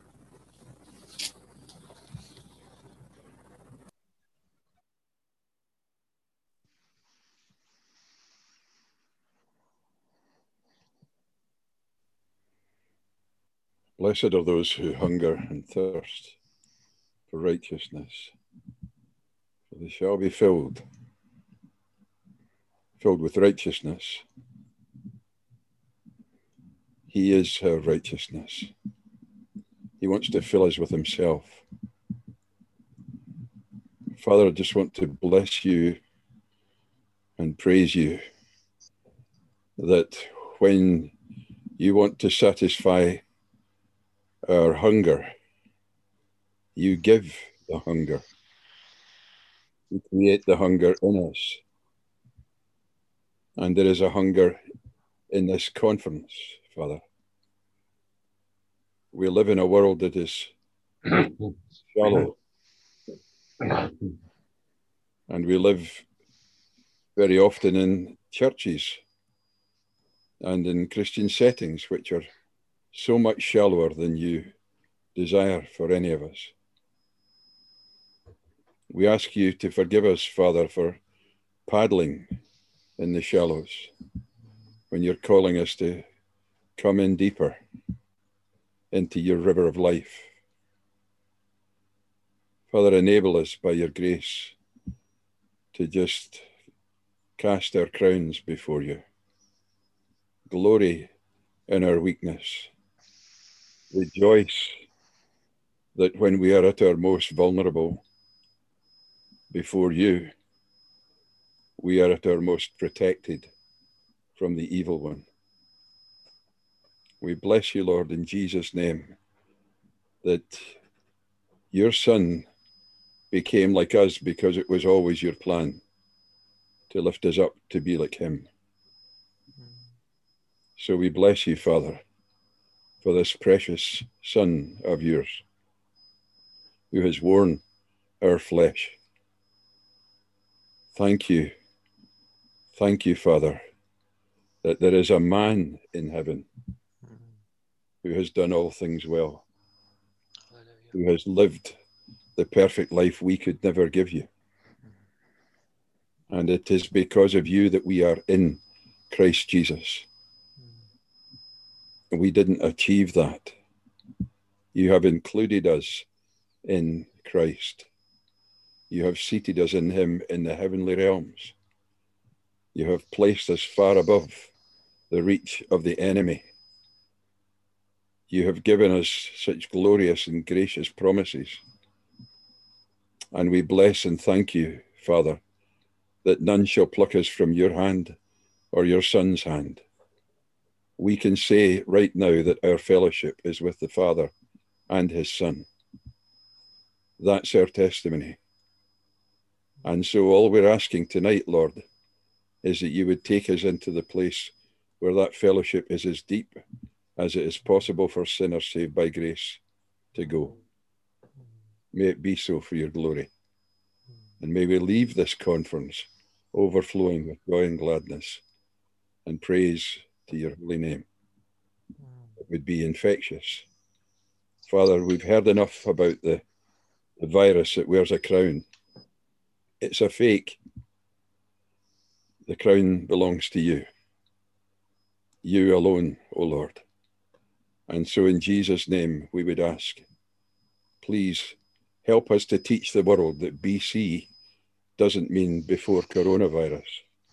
Blessed are those who hunger and thirst for righteousness, for they shall be filled, filled with righteousness. He is our righteousness. He wants to fill us with himself. Father, I just want to bless you and praise you that when you want to satisfy our hunger, you give the hunger. You create the hunger in us. And there is a hunger in this conference, Father. We live in a world that is shallow. And we live very often in churches and in Christian settings which are so much shallower than you desire for any of us. We ask you to forgive us, Father, for paddling in the shallows when you're calling us to come in deeper into your river of life. Father, enable us by your grace to just cast our crowns before you. Glory in our weakness. Rejoice that when we are at our most vulnerable before you, we are at our most protected from the evil one. We bless you, Lord, in Jesus' name, that your Son became like us because it was always your plan to lift us up to be like him. So we bless you, Father, for this precious Son of yours who has worn our flesh. Thank you. Thank you, Father, that there is a man in heaven who has done all things well, who has lived the perfect life we could never give you. And it is because of you that we are in Christ Jesus. We didn't achieve that. You have included us in Christ. You have seated us in him in the heavenly realms. You have placed us far above the reach of the enemy. You have given us such glorious and gracious promises. And we bless and thank you, Father, that none shall pluck us from your hand or your Son's hand. We can say right now that our fellowship is with the Father and his Son. That's our testimony. And so all we're asking tonight, Lord, is that you would take us into the place where that fellowship is as deep as it is possible for sinners saved by grace to go. May it be so for your glory. And may we leave this conference overflowing with joy and gladness and praise to your holy name. It would be infectious. Father, we've heard enough about the, the virus that wears a crown. It's a fake. The crown belongs to you. You alone, O Lord. And so in Jesus' name we would ask, please help us to teach the world that B C doesn't mean before coronavirus.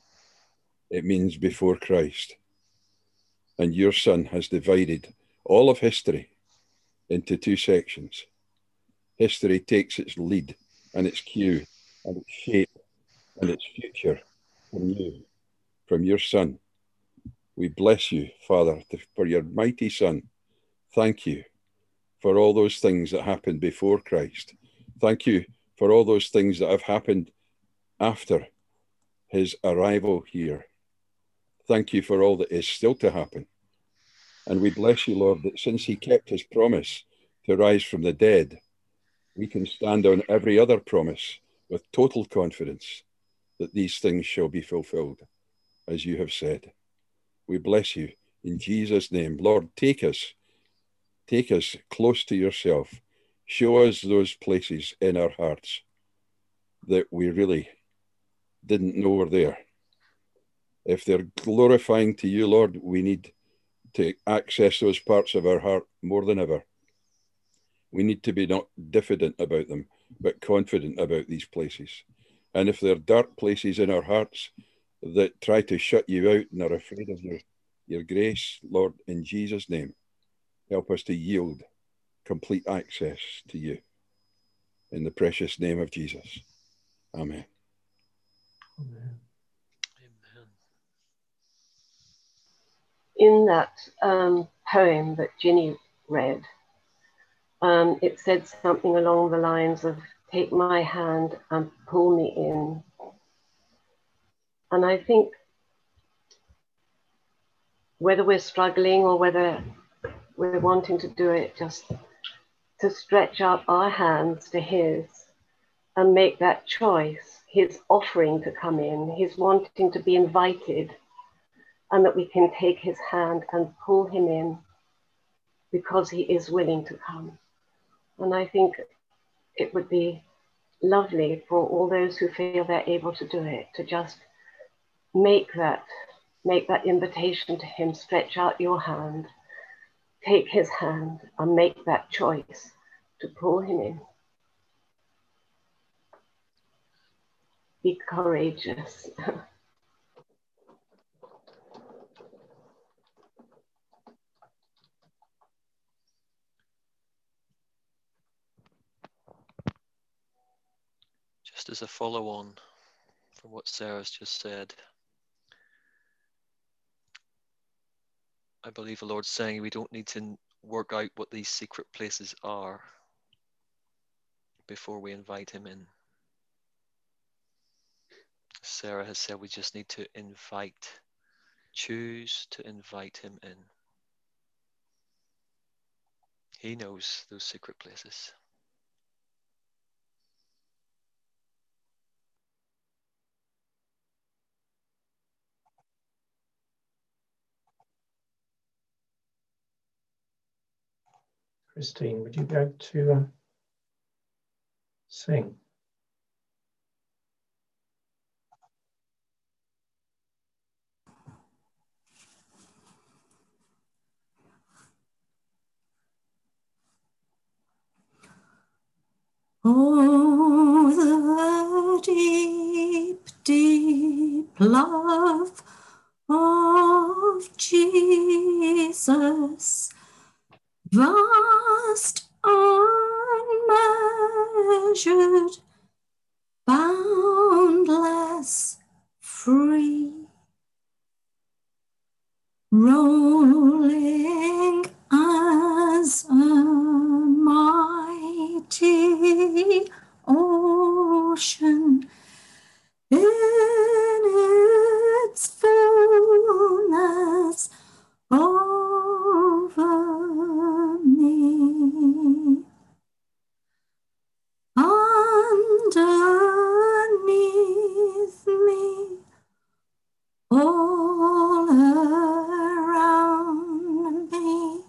It means before Christ. And your Son has divided all of history into two sections. History takes its lead and its cue and its shape and its future from you, from your Son. We bless you, Father, for your mighty Son. Thank you for all those things that happened before Christ. Thank you for all those things that have happened after his arrival here. Thank you for all that is still to happen. And we bless you, Lord, that since he kept his promise to rise from the dead, we can stand on every other promise with total confidence that these things shall be fulfilled, as you have said. We bless you In Jesus' name, Lord, take us, take us close to yourself. Show us those places in our hearts that we really didn't know were there. If they're glorifying to you, Lord, we need to access those parts of our heart more than ever. We need to be not diffident about them, but confident about these places. And if there are dark places in our hearts that try to shut you out and are afraid of your, your grace, Lord, in Jesus' name, help us to yield complete access to you. In the precious name of Jesus. Amen. Amen. In that um, poem that Ginny read, um, it said something along the lines of, take my hand and pull me in. And I think whether we're struggling or whether we're wanting to do it, just to stretch out our hands to his and make that choice, his offering to come in, his wanting to be invited, and that we can take his hand and pull him in because he is willing to come. And I think it would be lovely for all those who feel they're able to do it, to just make that, make that invitation to him, stretch out your hand, take his hand and make that choice to pull him in. Be courageous. Just as a follow-on from what Sarah's just said, I believe the Lord's saying we don't need to work out what these secret places are before we invite him in. Sarah has said we just need to invite, choose to invite him in. He knows those secret places. Christine, would you go to uh, sing? Oh, the deep, deep love of Jesus, vast, unmeasured, boundless, free, rolling as a mighty ocean in its fullness over me. Underneath me, all around me,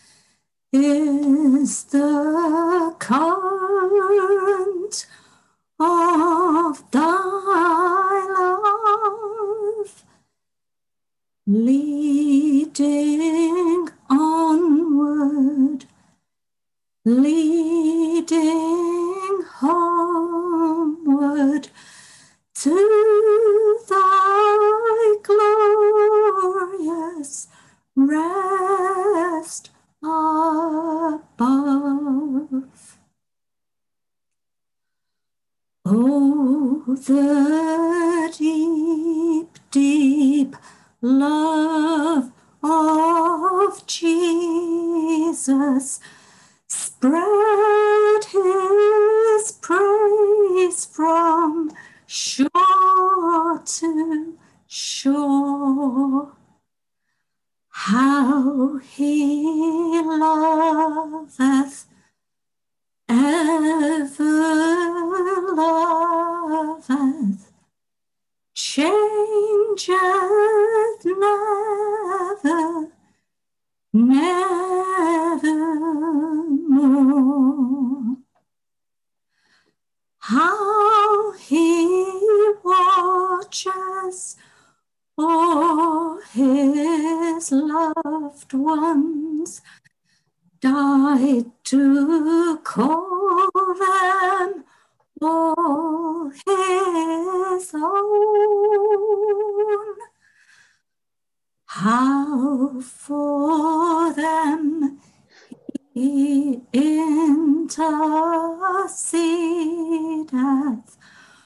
is the current of thy love, leading onward, leading homeward to thy glorious rest above. Oh, the deep, deep love of Jesus, spread his praise from shore to shore. How he loveth, ever loveth, changeth never, nevermore. How he watches o'er his loved ones, died to call them all his own. How for them he intercedeth,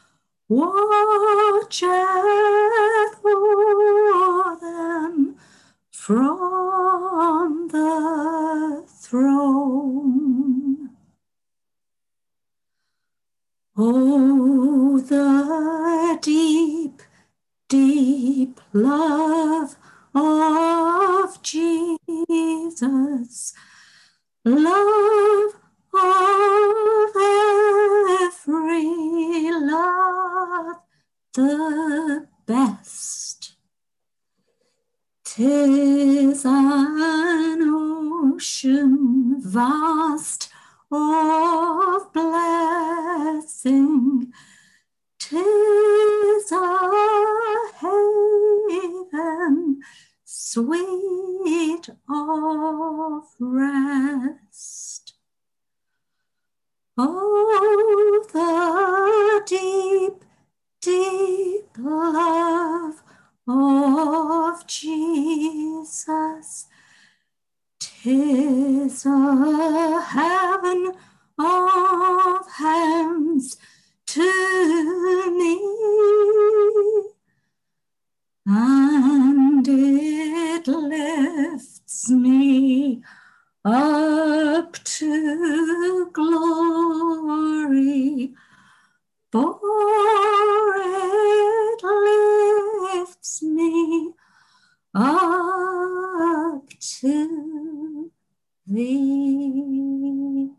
watcheth o'er them from the throne. Oh, the deep, deep love of Jesus, love of every love the best. 'Tis an ocean vast of blessing, 'tis a haven sweet of rest. Oh, the deep, deep love of Jesus, 'tis a heaven of heavens to me, and it lifts me up to glory, for it lifts me up to thee.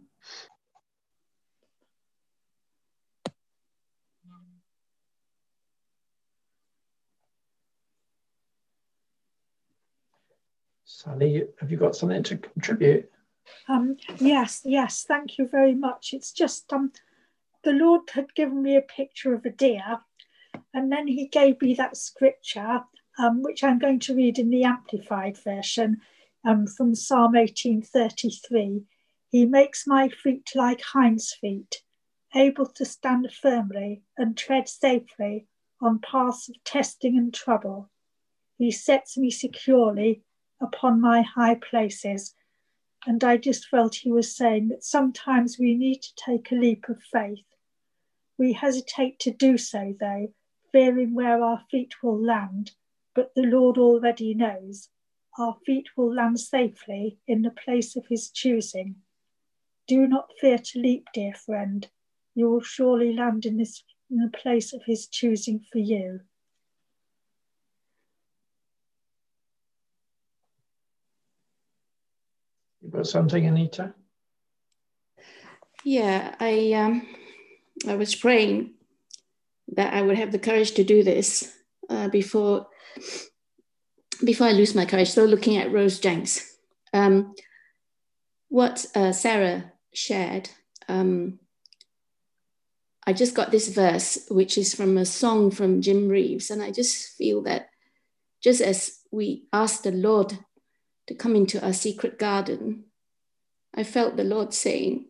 Sally, have you got something to contribute? Um, yes, yes, thank you very much. It's just um, the Lord had given me a picture of a deer, and then he gave me that scripture, um, which I'm going to read in the Amplified version, um, from Psalm eighteen thirty-three. He makes my feet like hinds' feet, able to stand firmly and tread safely on paths of testing and trouble. He sets me securely upon my high places. And I just felt he was saying that sometimes we need to take a leap of faith. We hesitate to do so, though, fearing where our feet will land, but the Lord already knows. Our feet will land safely in the place of his choosing. Do not fear to leap, dear friend. You will surely land in, this, in the place of his choosing for you. You got something, Anita? Yeah, I um, I was praying that I would have the courage to do this uh, before before I lose my courage. So looking at Rose Jenks, um, what uh, Sarah shared, um, I just got this verse, which is from a song from Jim Reeves, and I just feel that just as we ask the Lord to come into our secret garden, I felt the Lord saying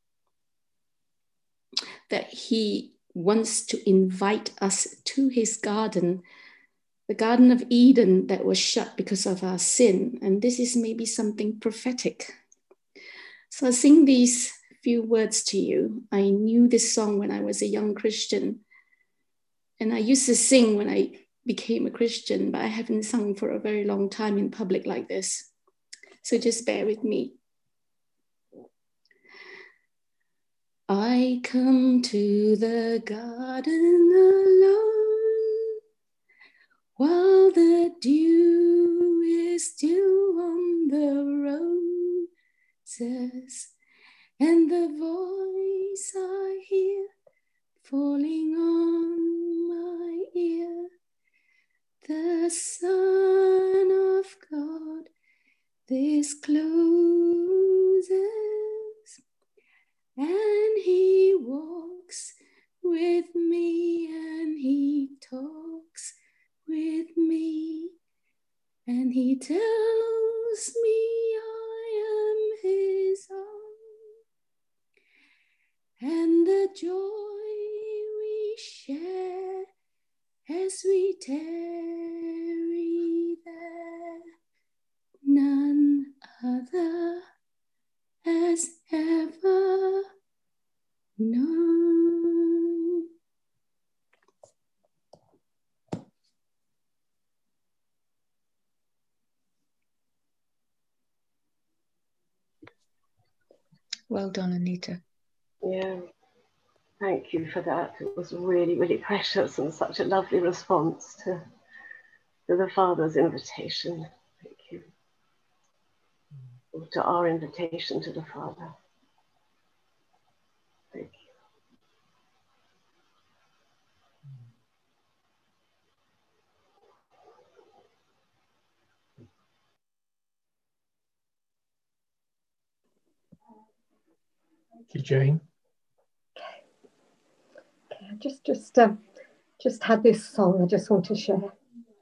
that he wants to invite us to his garden, the Garden of Eden that was shut because of our sin. And this is maybe something prophetic. So I'll sing these few words to you. I knew this song when I was a young Christian, and I used to sing when I became a Christian, but I haven't sung for a very long time in public like this. So just bear with me. I come to the garden alone, while the dew is still on the roses, and the voice I hear falling on my ear, the Son of God, this closes, and he walks with me, and he talks with me, and he tells me I am his own, and the joy we share as we tarry there, none other has ever known. Well done, Anita. Yeah, thank you for that. It was really, really precious and such a lovely response to, to the Father's invitation. Thank you. Or to our invitation to the Father. Thank you. Thank you, Jane. I just, just, um, just had this song I just want to share.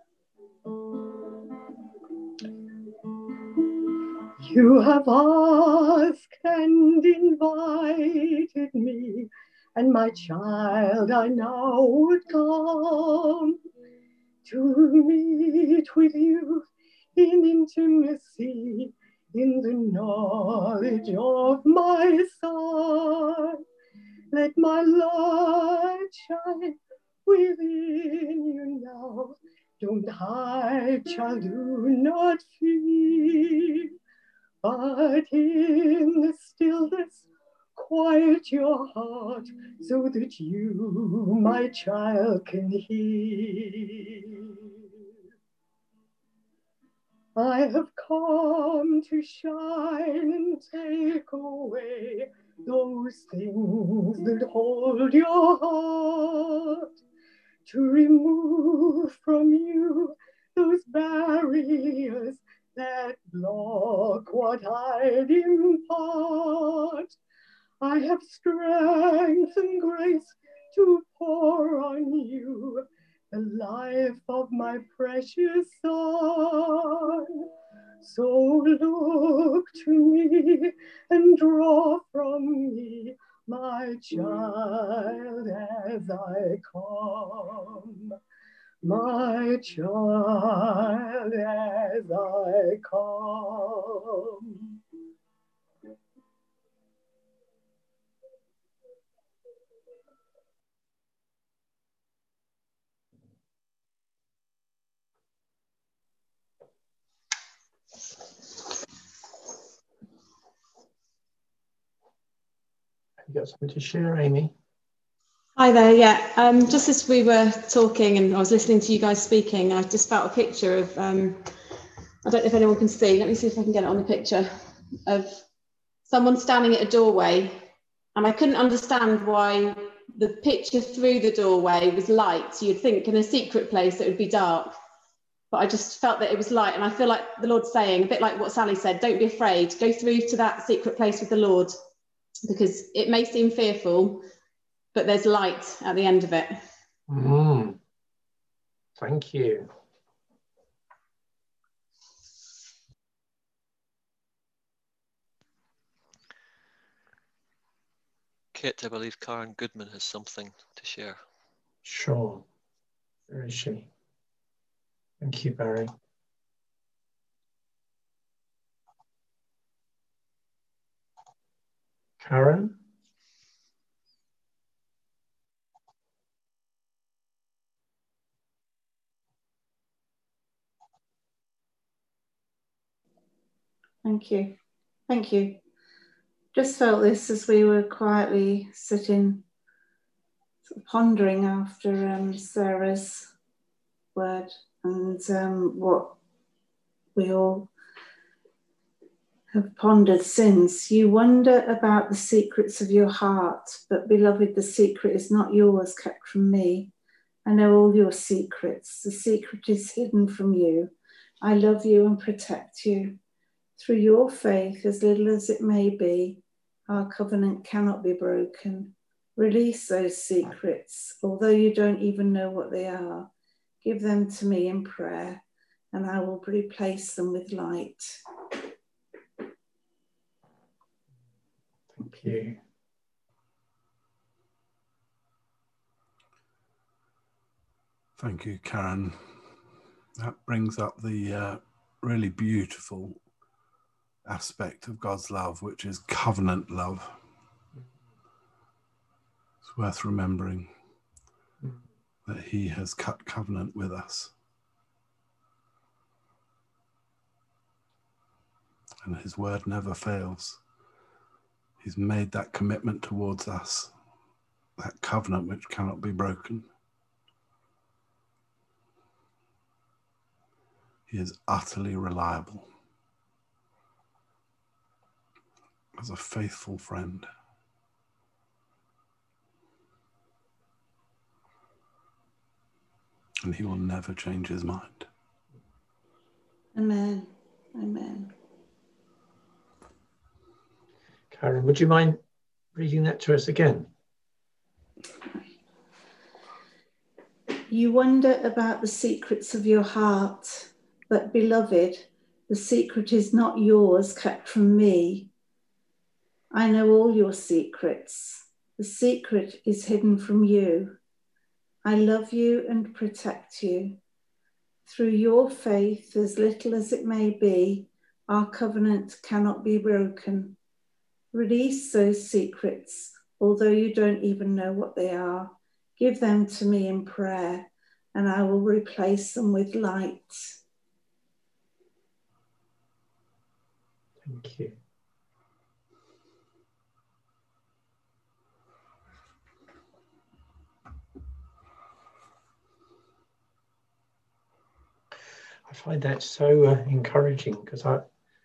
You have asked and invited me, and my child, I now would come to meet with you in intimacy, in the knowledge of my Son. Let my light shine within you now. Don't hide, child, do not fear. But in the stillness, quiet your heart so that you, my child, can hear. I have come to shine and take away those things that hold your heart, to remove from you those barriers that block what I'd impart. I have strength and grace to pour on you the life of my precious Son. So look to me and draw from me, my child, as I come. My child, as I come. You got something to share, Amy? Hi there, yeah. Um, just as we were talking and I was listening to you guys speaking, I just felt a picture of, um, I don't know if anyone can see, let me see if I can get it on the picture, of someone standing at a doorway, and I couldn't understand why the picture through the doorway was light. You'd think in a secret place it would be dark, but I just felt that it was light, and I feel like the Lord's saying, a bit like what Sally said, don't be afraid, go through to that secret place with the Lord, because it may seem fearful, but there's light at the end of it. Mm. Thank you. Kit, I believe Karen Goodman has something to share. Sure. Where is she? Thank you, Barry. Karen? Thank you. Thank you. Just felt this as we were quietly sitting, sort of pondering after um, Sarah's word and um, what we all have pondered since. You wonder about the secrets of your heart, but beloved, the secret is not yours, kept from me. I know all your secrets. The secret is hidden from you. I love you and protect you. Through your faith, as little as it may be, our covenant cannot be broken. Release those secrets, although you don't even know what they are. Give them to me in prayer, and I will replace them with light. Thank you. Thank you, Karen. That brings up the uh, really beautiful aspect of God's love, which is covenant love. It's worth remembering that he has cut covenant with us. And his word never fails. He's made that commitment towards us, that covenant which cannot be broken. He is utterly reliable as a faithful friend. And he will never change his mind. Amen. Amen. Karen, would you mind reading that to us again? You wonder about the secrets of your heart, but beloved, the secret is not yours, kept from me. I know all your secrets. The secret is hidden from you. I love you and protect you. Through your faith, as little as it may be, our covenant cannot be broken. Release those secrets, although you don't even know what they are. Give them to me in prayer, and I will replace them with light. Thank you. I find that so uh, encouraging, because I,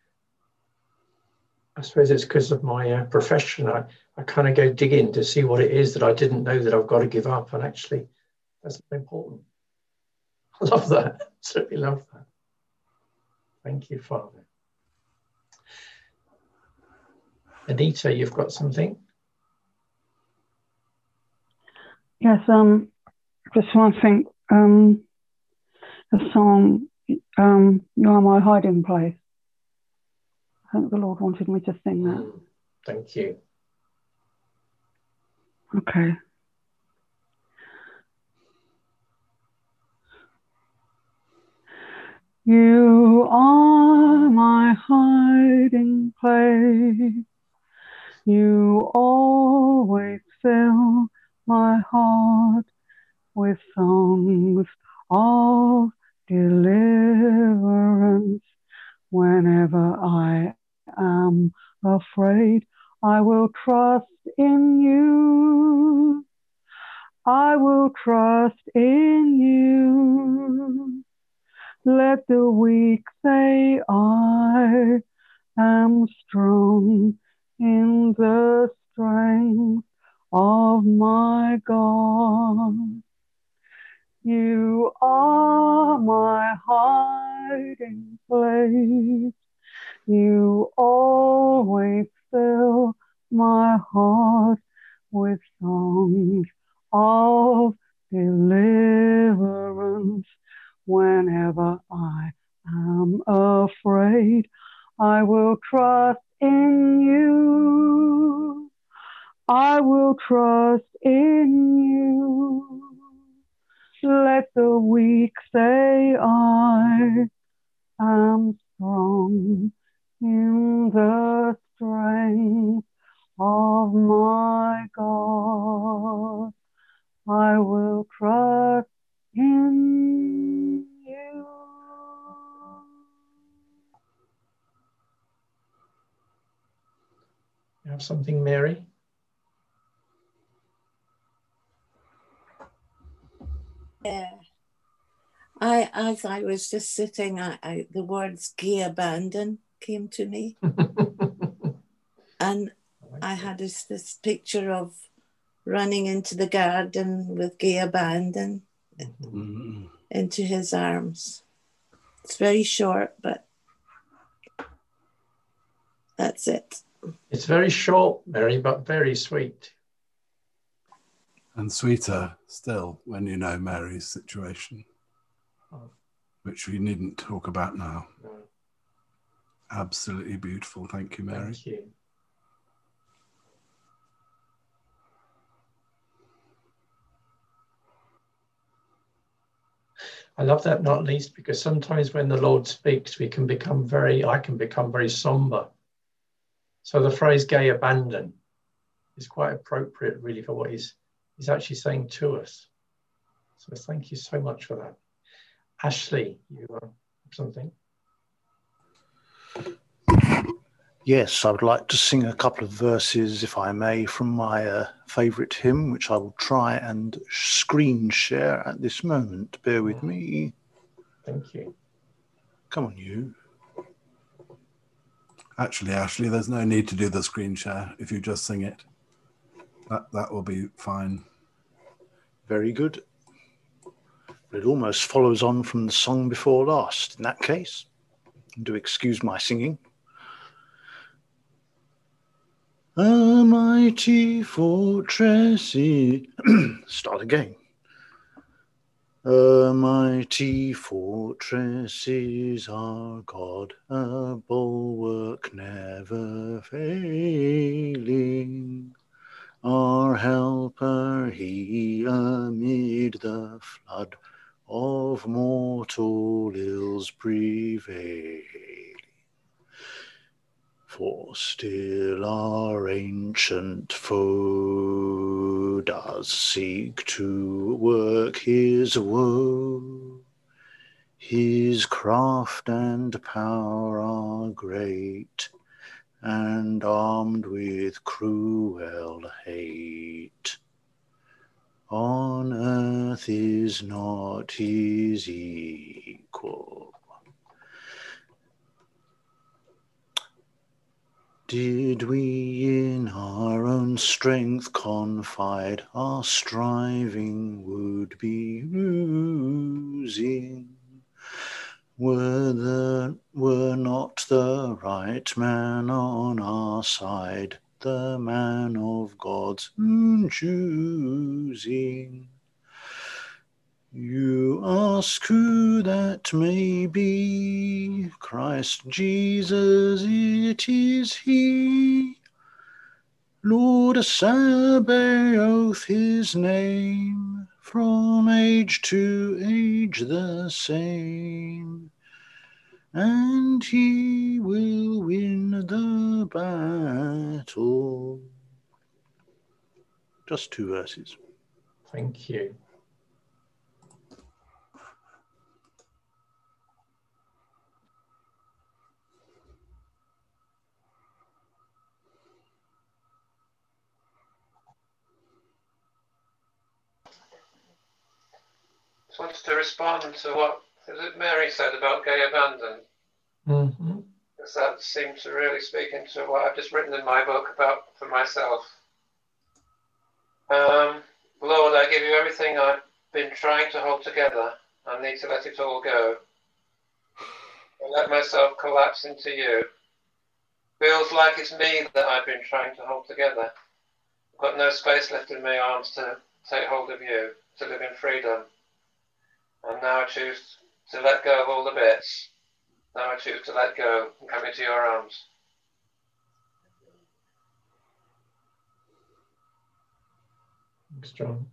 I suppose it's because of my uh, profession. I, I kind of go digging to see what it is that I didn't know that I've got to give up, and actually that's important. I love that. Absolutely love that. Thank you, Father. Anita, you've got something? Yes, um, just one thing. Um, the song, um, You Are My Hiding Place. I think the Lord wanted me to sing that. Mm, thank you. Okay. You are my hiding place. You always fill my heart with songs of deliverance. Whenever I am afraid, I will trust in you. I will trust in you. Let the weak say I am strong in the strength of my God. You are my hiding place. You always fill my heart with songs of deliverance. Whenever I am afraid, I will trust in you. I will trust in you. Let the weak say I am strong in the strength of my God. I will trust in you. You have something, Mary? Yeah. I, as I was just sitting, I, I the words "gay abandon" came to me, and I had this, this picture of running into the garden with gay abandon mm-hmm. into his arms. It's very short, but That's it. It's very short, Mary, but very sweet. And sweeter still when you know Mary's situation, Oh. which we needn't talk about now. No. Absolutely beautiful. Thank you, Mary. Thank you. I love that, not least because sometimes when the Lord speaks, we can become very, I can become very somber. So the phrase gay abandon is quite appropriate really for what he's, he's actually saying to us. So thank you so much for that. Ashley, you uh, have something? Yes, I would like to sing a couple of verses, if I may, from my uh, favourite hymn, which I will try and screen share at this moment. Bear with me. Thank you. Come on, you. Actually, Ashley, there's no need to do the screen share if you just sing it. That, that will be fine. Very good. But it almost follows on from the song before last. In that case, do excuse my singing. A mighty fortress is... Start again. A mighty fortress is our God, a bulwark never failing. Our helper he amid the flood of mortal ills prevailing. For still our ancient foe does seek to work his woe. His craft and power are great, and armed with cruel hate. On earth is not his equal. Did we in our own strength confide, our striving would be losing. Were, the, were not the right man on our side, the man of God's own choosing. You ask who that may be, Christ Jesus it is he, Lord Sabaoth his name, from age to age the same, and he will win the battle. Just two verses. Thank you. Just wanted to respond to what is it Mary said about gay abandon. Mm-hmm. Because that seemed to really speak into what I've just written in my book about for myself. Um, Lord, I give you everything I've been trying to hold together. I need to let it all go. I let myself collapse into you. Feels like it's me that I've been trying to hold together. I've got no space left in my arms to take hold of you, to live in freedom. And now I choose to let go of all the bits. Now I choose to let go and come into your arms. Thanks, John.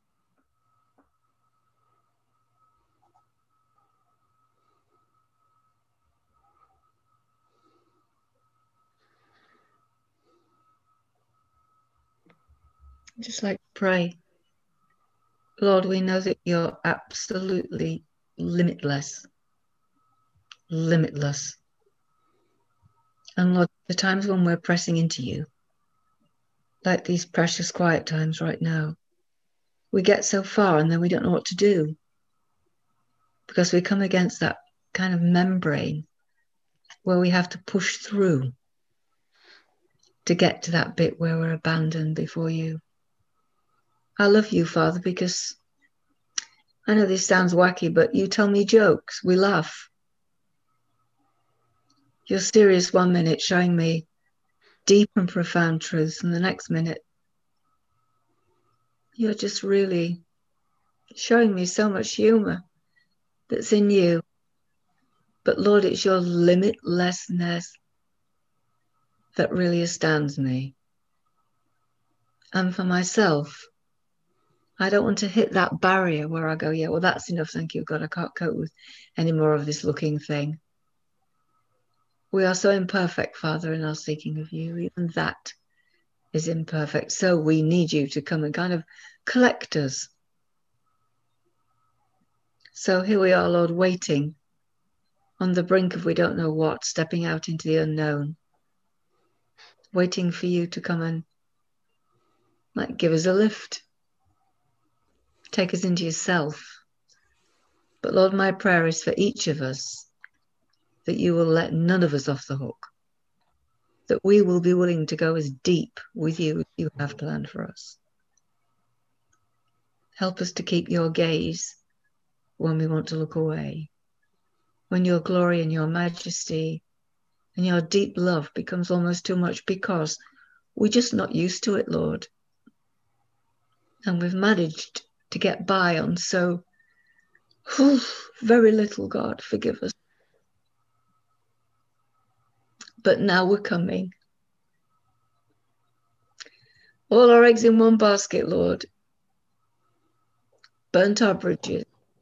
Just like pray. Lord, we know that you're absolutely limitless, limitless. And Lord, the times when we're pressing into you, like these precious quiet times right now, we get so far and then we don't know what to do because we come against that kind of membrane where we have to push through to get to that bit where we're abandoned before you. I love you, Father, because I know this sounds wacky, but you tell me jokes. We laugh. You're serious one minute, showing me deep and profound truths, and the next minute you're just really showing me so much humor that's in you. But Lord, it's your limitlessness that really astounds me. And for myself, I don't want to hit that barrier where I go, yeah, well, that's enough, thank you, God, I can't cope with any more of this looking thing. We are so imperfect, Father, in our seeking of you. Even that is imperfect. So we need you to come and kind of collect us. So here we are, Lord, waiting on the brink of we don't know what, stepping out into the unknown, waiting for you to come and like give us a lift, take us into yourself. But Lord, my prayer is for each of us that you will let none of us off the hook, that we will be willing to go as deep with you as you have planned for us. Help us to keep your gaze when we want to look away, when your glory and your majesty and your deep love becomes almost too much because we're just not used to it, Lord. And we've managed to get by on so whew, very little, God, forgive us. But now we're coming. All our eggs in one basket, Lord. Burnt our bridges.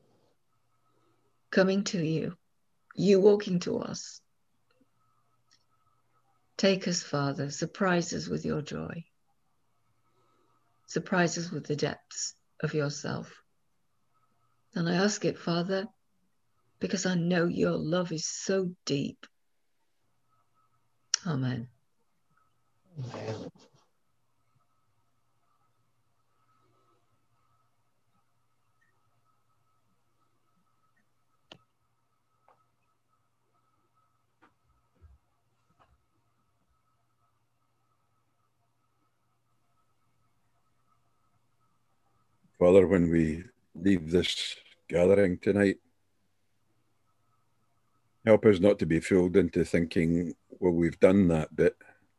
Coming to you. You walking to us. Take us, Father. Surprise us with your joy. Surprise us with the depths of yourself. And I ask it, Father, because I know your love is so deep. Amen. Amen. Father, when we leave this gathering tonight, help us not to be fooled into thinking, well, we've done that bit.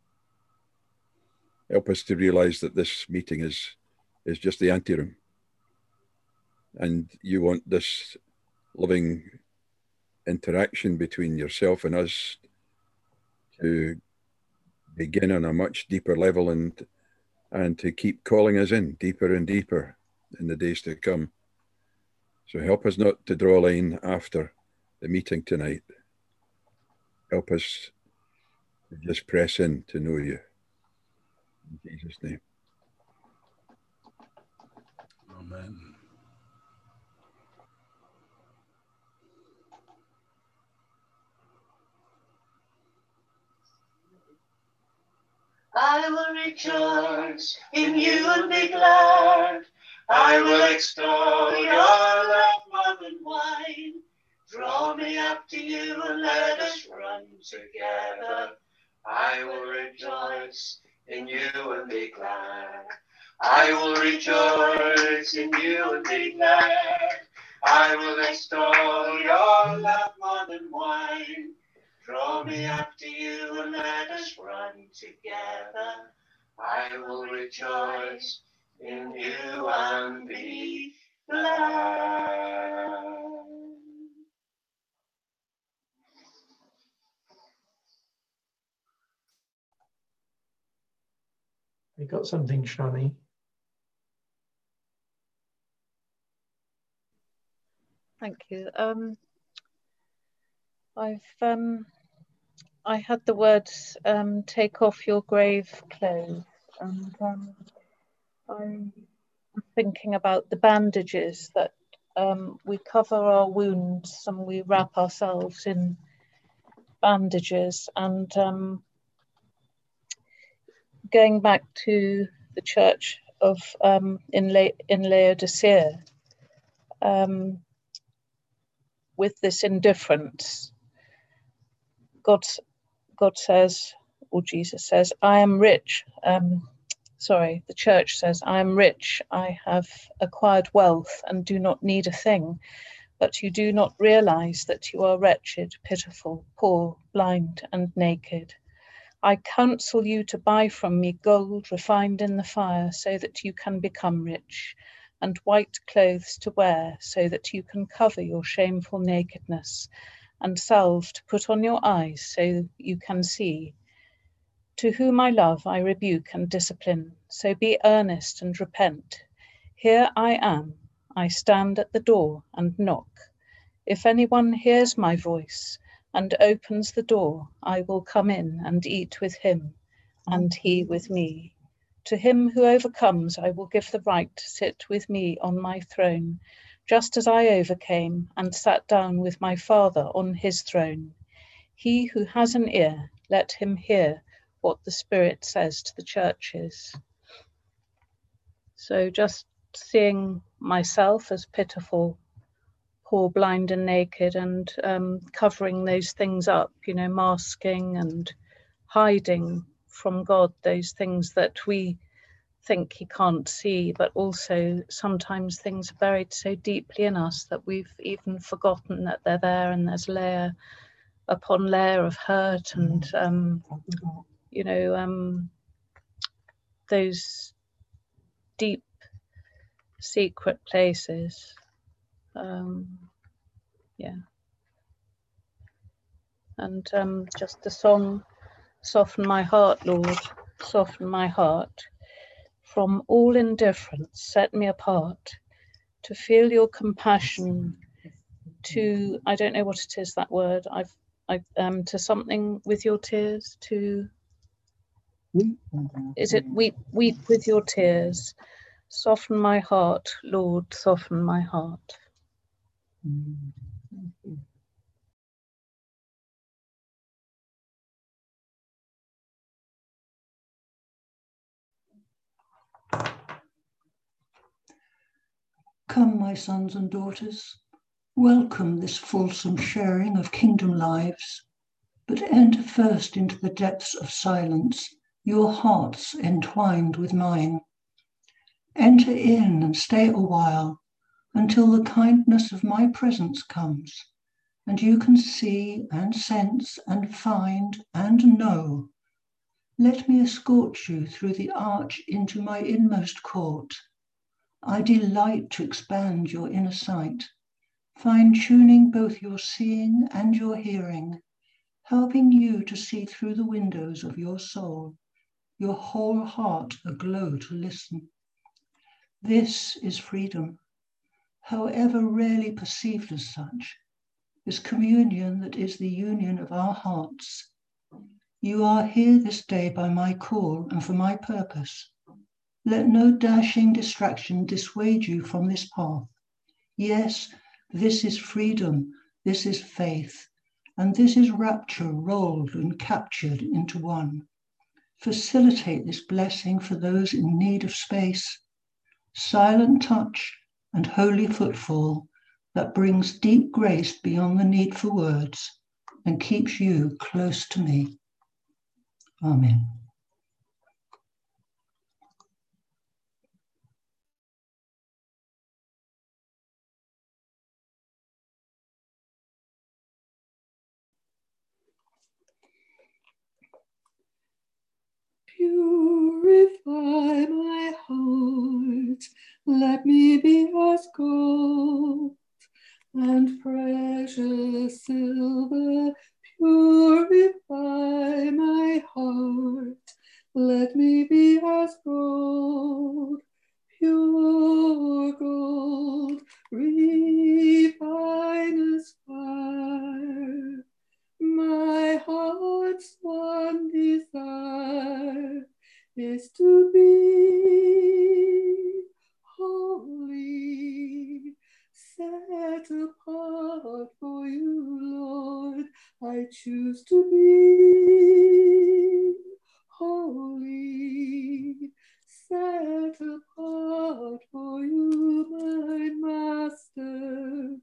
Help us to realize that this meeting is, is just the anteroom. And you want this loving interaction between yourself and us to begin on a much deeper level and, and to keep calling us in deeper and deeper in the days to come. So help us not to draw a line after the meeting tonight. Help us to just press in to know you. In Jesus' name. Amen. I will rejoice in you and be glad. I will extol your love more than wine. Draw me up to you and let us run together. I will rejoice in you and be glad. I will rejoice in you and be glad. I will extol your love more than wine. Draw me up to you and let us run together. I will rejoice in you and be glad. You got something, Shani? Thank you. Um, I've um, I had the words um, "take off your grave clothes," and um, I'm thinking about the bandages that um, we cover our wounds and we wrap ourselves in bandages. And um, going back to the church of um, in La in Laodicea, um, with this indifference, God, God says, or Jesus says, "I am rich." Um, sorry, the church says, "I am rich. I have acquired wealth and do not need a thing. But you do not realize that you are wretched, pitiful, poor, blind, and naked. I counsel you to buy from me gold refined in the fire, so that you can become rich, and white clothes to wear, so that you can cover your shameful nakedness, and salve to put on your eyes, so you can see. To whom I love, I rebuke and discipline, so be earnest and repent. Here I am, I stand at the door and knock. If anyone hears my voice and opens the door, I will come in and eat with him, and he with me. To him who overcomes, I will give the right to sit with me on my throne, just as I overcame and sat down with my Father on his throne. He who has an ear, let him hear what the Spirit says to the churches. So just seeing myself as pitiful, poor, blind and naked, and um, covering those things up, you know, masking and hiding from God those things that we think he can't see, but also sometimes things are buried so deeply in us that we've even forgotten that they're there, and there's layer upon layer of hurt and, um, you know, um, those deep secret places. Um, yeah. And um, just the song, Soften My Heart, Lord, Soften My Heart. From all indifference, set me apart, to feel your compassion, to, I don't know what it is, that word, I've, I, um, to something with your tears, to, is it weep, weep with your tears, soften my heart, Lord, soften my heart. Thank you. Come, my sons and daughters, welcome this fulsome sharing of kingdom lives, but enter first into the depths of silence, your hearts entwined with mine. Enter in and stay a while until the kindness of my presence comes, and you can see and sense and find and know. Let me escort you through the arch into my inmost court. I delight to expand your inner sight, fine-tuning both your seeing and your hearing, helping you to see through the windows of your soul, your whole heart aglow to listen. This is freedom, however rarely perceived as such, this communion that is the union of our hearts. You are here this day by my call and for my purpose. Let no dashing distraction dissuade you from this path. Yes, this is freedom, this is faith, and this is rapture rolled and captured into one. Facilitate this blessing for those in need of space. Silent touch and holy footfall that brings deep grace beyond the need for words and keeps you close to me. Amen. Purify my heart, let me be as gold and precious silver. Purify my heart, let me be as gold, pure gold, refine as fire. My heart's one desire is to be holy, set apart for you, Lord. I choose to be holy, set apart for you, my Master.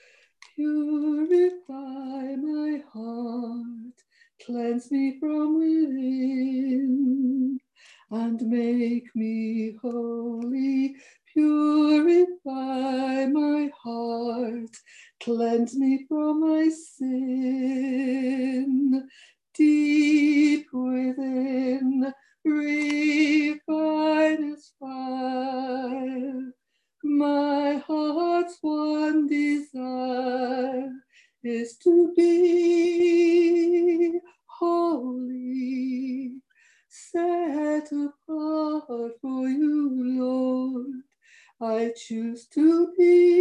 Purify my heart, cleanse me from within, and make me holy. Purify my heart, cleanse me from my sin. deep within, refine as fire. My heart's one desire is to be holy, set apart for you, Lord. I choose to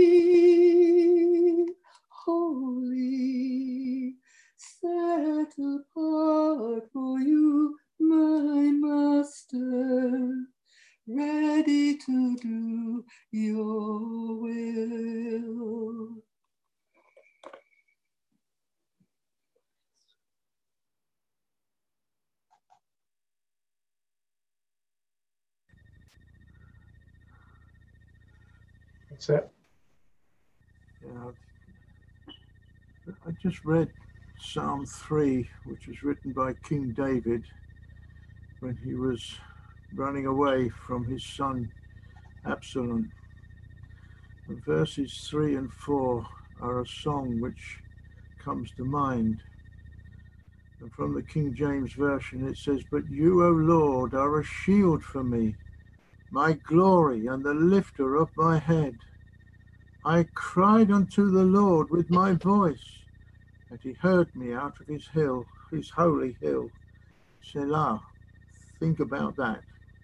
be holy, set apart for you, my Master, ready to do your will. That's it. Yeah, I just read Psalm three, which was written by King David when he was running away from his son Absalom. And verses three and four are a song which comes to mind. And from the King James Version it says, "But you, O Lord, are a shield for me, my glory and the lifter of my head. I cried unto the Lord with my voice, and he heard me out of his hill, his holy hill." Selah. Think about that.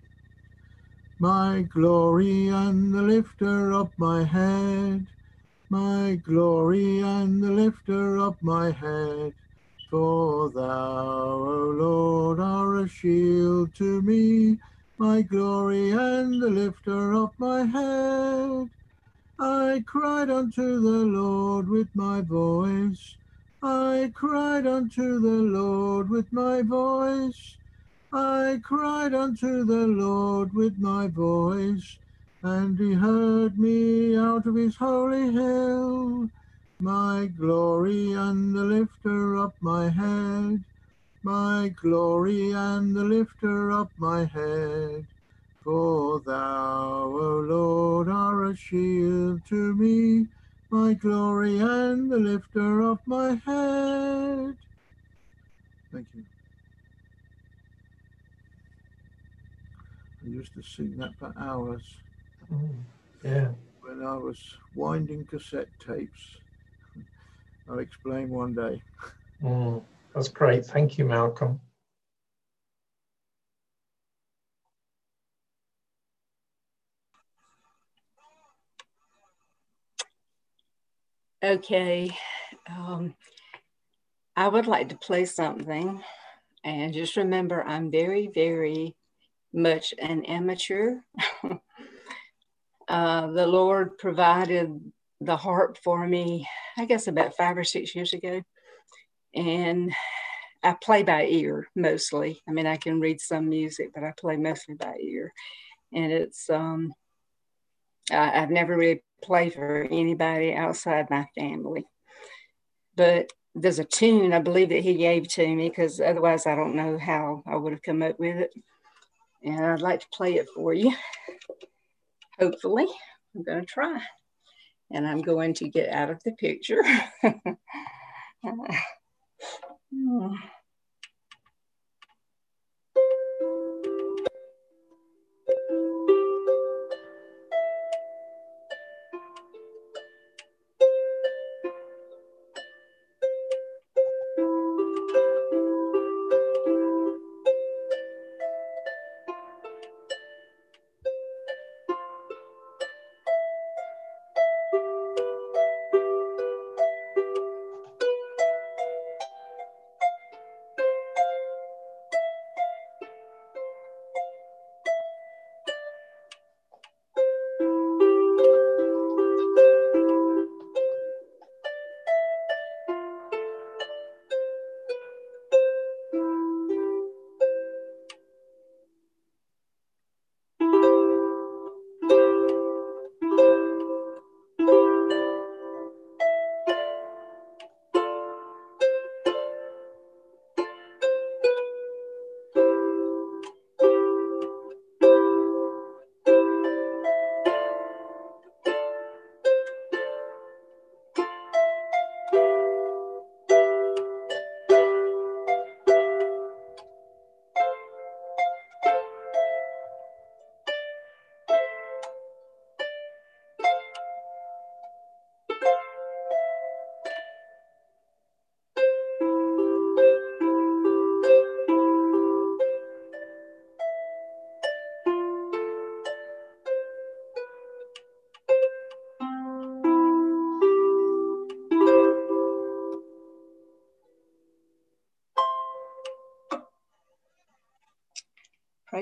My glory and the lifter of my head, my glory and the lifter of my head. For thou, O Lord, art a shield to me, my glory and the lifter of my head. I cried unto the Lord with my voice, I cried unto the Lord with my voice, I cried unto the Lord with my voice, and he heard me out of his holy hill. My glory and the lifter of my head, my glory and the lifter of my head. For thou, O Lord, art a shield to me, my glory and the lifter of my head. Thank you. I used to sing that for hours. Mm, yeah. When I was winding cassette tapes. I'll explain one day. Mm, that's great. Thank you, Malcolm. Okay, um, I would like to play something, and just remember I'm very, very much an amateur. uh, the Lord provided the harp for me, I guess about five or six years ago, and I play by ear mostly. I mean, I can read some music, but I play mostly by ear, and it's um, I, I've never really played for anybody outside my family. But there's a tune I believe that he gave to me, because otherwise I don't know how I would have come up with it. And I'd like to play it for you. Hopefully, I'm going to try. And I'm going to get out of the picture.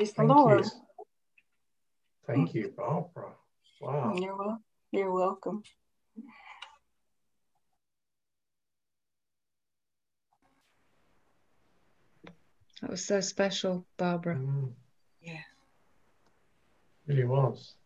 Praise the Thank Lord. you. Thank you, Barbara. Wow. You're, wel- you're welcome. That was so special, Barbara. Mm, Yeah. really was.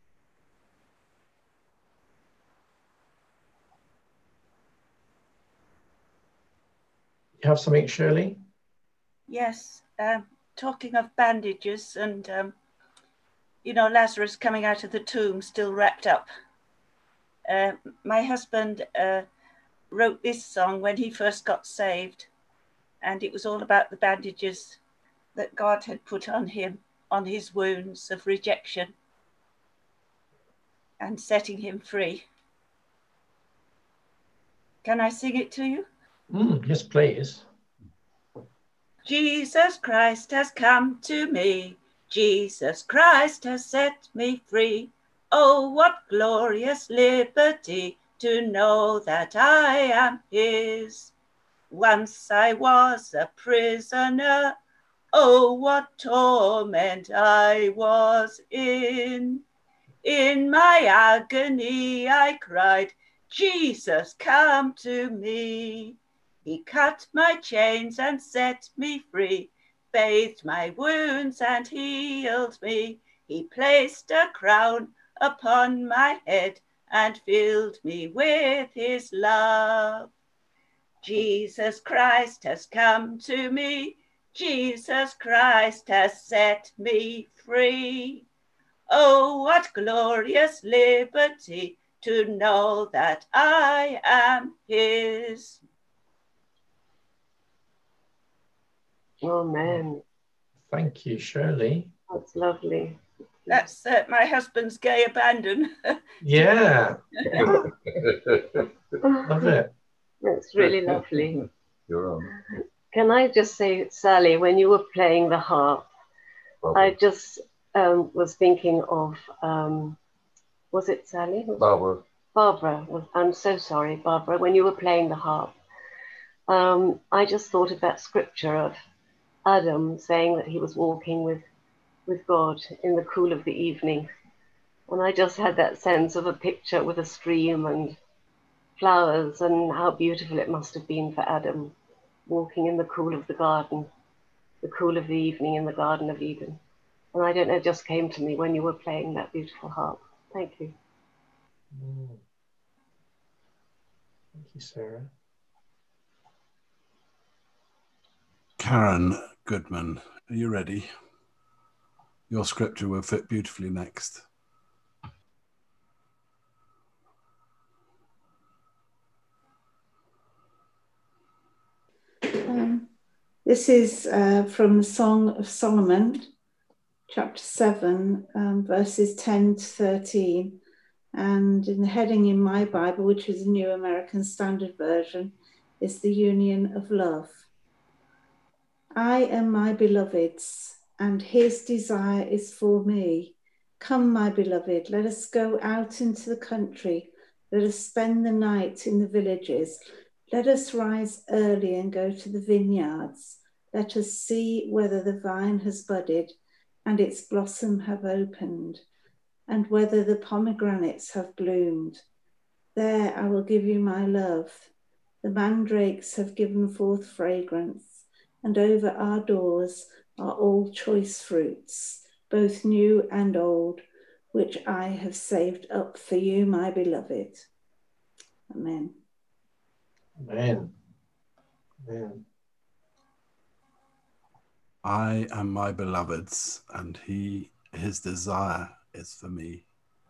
You have something, Shirley? Yes, um, talking of bandages and, um, you know, Lazarus coming out of the tomb still wrapped up. Uh, my husband uh, wrote this song when he first got saved, and it was all about the bandages that God had put on him, on his wounds of rejection, and setting him free. Can I sing it to you? Mm, yes, please. Jesus Christ has come to me. Jesus Christ has set me free. Oh, what glorious liberty to know that I am his. Once I was a prisoner. Oh, what torment I was in. In my agony I cried, Jesus, come to me. He cut my chains and set me free, bathed my wounds and healed me. He placed a crown upon my head and filled me with his love. Jesus Christ has come to me. Jesus Christ has set me free. Oh, what glorious liberty to know that I am his. Amen. Thank you, Shirley. That's lovely. That's uh, my husband's gay abandon. Yeah. Love it. That's really lovely. You're on. Can I just say, Sally, when you were playing the harp, Barbara. I just um, was thinking of, um, was it Sally? Was Barbara. Barbara. Was, I'm so sorry, Barbara. When you were playing the harp, um, I just thought of that scripture of Adam saying that he was walking with, with God in the cool of the evening. And I just had that sense of a picture with a stream and flowers, and how beautiful it must have been for Adam, walking in the cool of the garden, the cool of the evening in the Garden of Eden. And I don't know, it just came to me when you were playing that beautiful harp. Thank you. Mm. Thank you, Sarah. Karen Goodman, are you ready? Your scripture will fit beautifully next. Um, this is uh, from the Song of Solomon, chapter seven, um, verses ten to thirteen. And in the heading in my Bible, which is the New American Standard Version, is the union of love. I am my beloved's, and his desire is for me. Come, my beloved, let us go out into the country. Let us spend the night in the villages. Let us rise early and go to the vineyards. Let us see whether the vine has budded and its blossom have opened, and whether the pomegranates have bloomed. There I will give you my love. The mandrakes have given forth fragrance, and over our doors are all choice fruits, both new and old, which I have saved up for you, my beloved. Amen. Amen. Amen. I am my beloved's, and he, his desire is for me.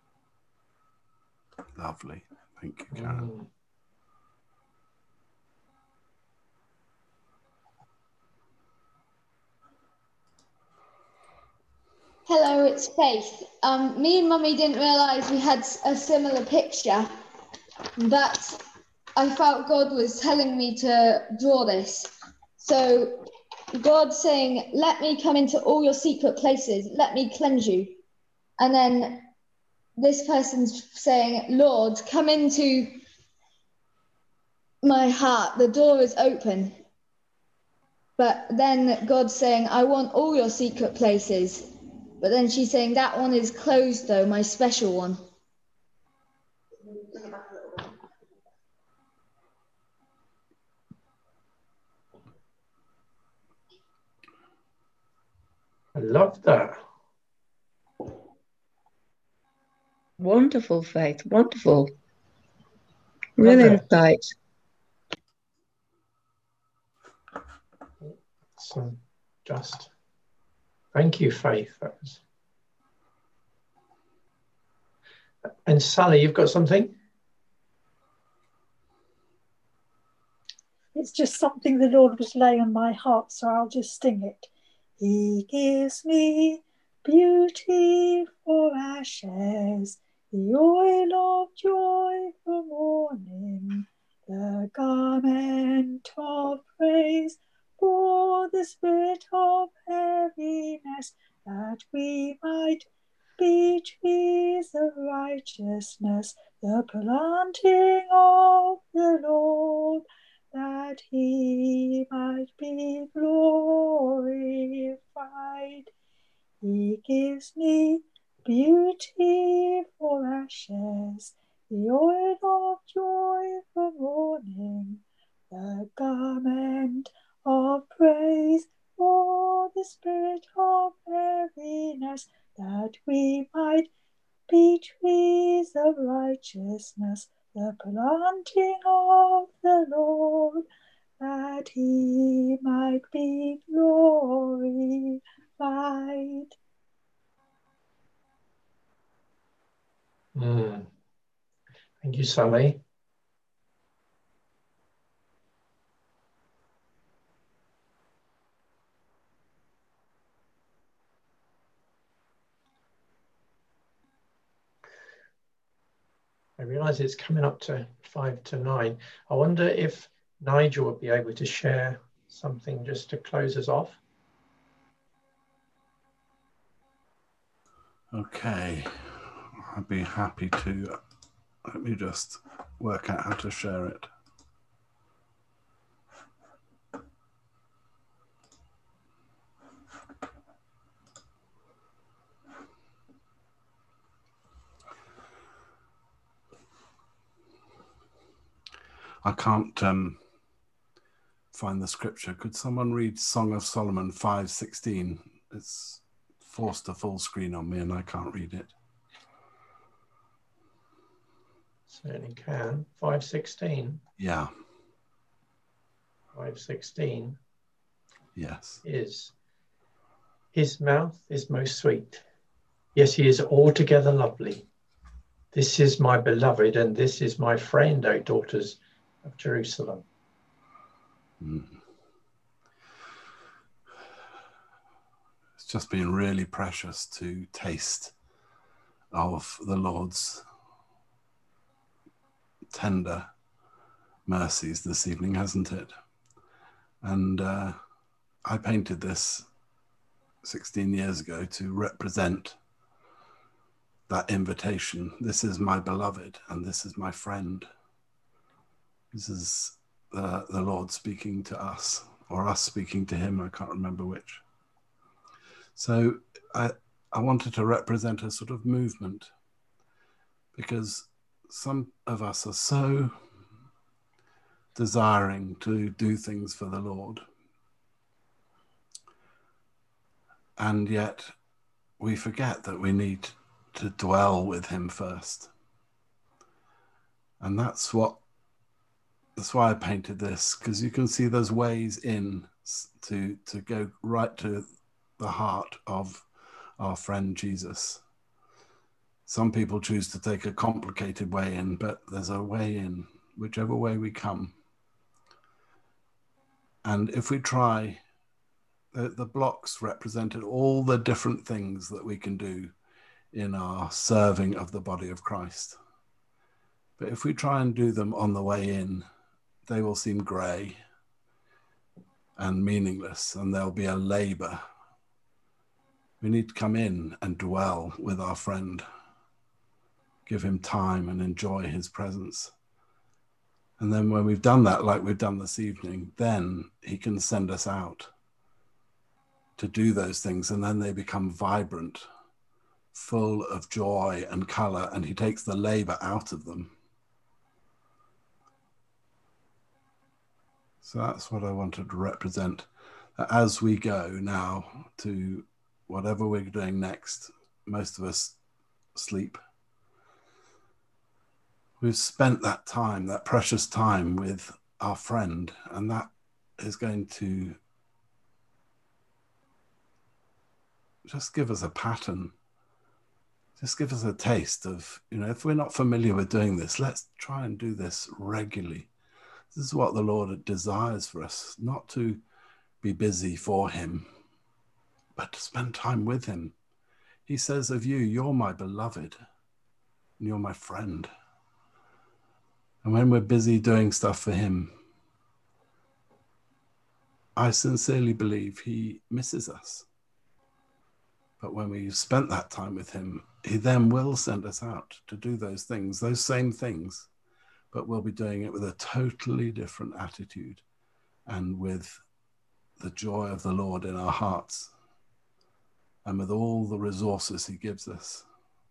Lovely. Thank you, Karen. Mm. Hello, it's Faith. Um, me and Mummy didn't realise we had a similar picture, but I felt God was telling me to draw this. So God saying, let me come into all your secret places, let me cleanse you. And then this person's saying, Lord, come into my heart, the door is open. But then God's saying, I want all your secret places. But then she's saying, that one is closed though, my special one. I love that. Wonderful, Faith. Wonderful. Real insight. So just thank you, Faith. That was... And Sally, you've got something? It's just something the Lord was laying on my heart, so I'll just sing it. He gives me beauty for ashes, the oil of joy for mourning, the garment of praise for the spirit of heaviness, that we might be trees of righteousness, the planting of the Lord, that he might be glorified. He gives me beauty for ashes, the oil of joy for mourning, the garment of praise for the spirit of heaviness, that we might be trees of righteousness, the planting of the Lord, that he might be glorified. Mm. Thank you, Sally. I realise it's coming up to five to nine. I wonder if Nigel would be able to share something just to close us off. Okay, I'd be happy to. Let me just work out how to share it. I can't um, find the scripture. Could someone read Song of Solomon five sixteen? It's forced a full screen on me and I can't read it. Certainly can. five sixteen. Yeah. five sixteen. Yes. Is his mouth is most sweet. Yes, he is altogether lovely. This is my beloved, and this is my friend, O daughters of Jerusalem. Mm. It's just been really precious to taste of the Lord's tender mercies this evening, hasn't it? And uh, I painted this sixteen years ago to represent that invitation. This is my beloved, and this is my friend. This is the, the Lord speaking to us, or us speaking to him. I can't remember which. So I, I wanted to represent a sort of movement, because some of us are so desiring to do things for the Lord, and yet we forget that we need to dwell with him first. And that's what that's why I painted this, because you can see there's ways in to to go right to the heart of our friend Jesus. Some people choose to take a complicated way in, but there's a way in, whichever way we come. And if we try, the, the blocks represented all the different things that we can do in our serving of the body of Christ. But if we try and do them on the way in, they will seem grey and meaningless, and there'll be a labour. We need to come in and dwell with our friend, give him time and enjoy his presence. And then when we've done that, like we've done this evening, then he can send us out to do those things. And then they become vibrant, full of joy and color, and he takes the labor out of them. So that's what I wanted to represent. That as we go now to whatever we're doing next, most of us sleep. We've spent that time, that precious time with our friend, and that is going to just give us a pattern, just give us a taste of, you know, if we're not familiar with doing this, let's try and do this regularly. This is what the Lord desires for us, not to be busy for him, but to spend time with him. He says of you, you're my beloved, and you're my friend. And when we're busy doing stuff for him, I sincerely believe he misses us. But when we've spent that time with him, he then will send us out to do those things, those same things, but we'll be doing it with a totally different attitude and with the joy of the Lord in our hearts and with all the resources he gives us.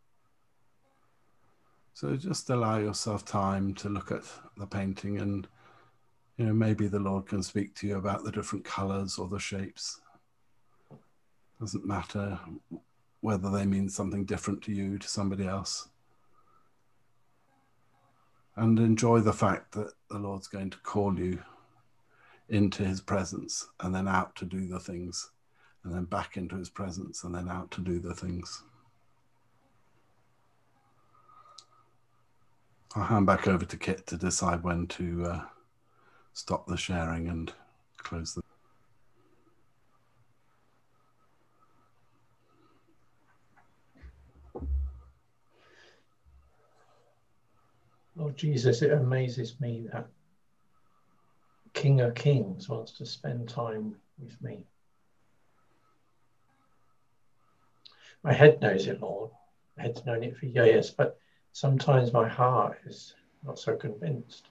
So just allow yourself time to look at the painting, and, you know, maybe the Lord can speak to you about the different colors or the shapes. Doesn't matter whether they mean something different to you, to somebody else. And enjoy the fact that the Lord's going to call you into his presence and then out to do the things, and then back into his presence and then out to do the things. I'll hand back over to Kit to decide when to uh, stop the sharing and close the... Lord Jesus, it amazes me that King of Kings wants to spend time with me. My head knows it, Lord. My head's known it for years, but sometimes my heart is not so convinced.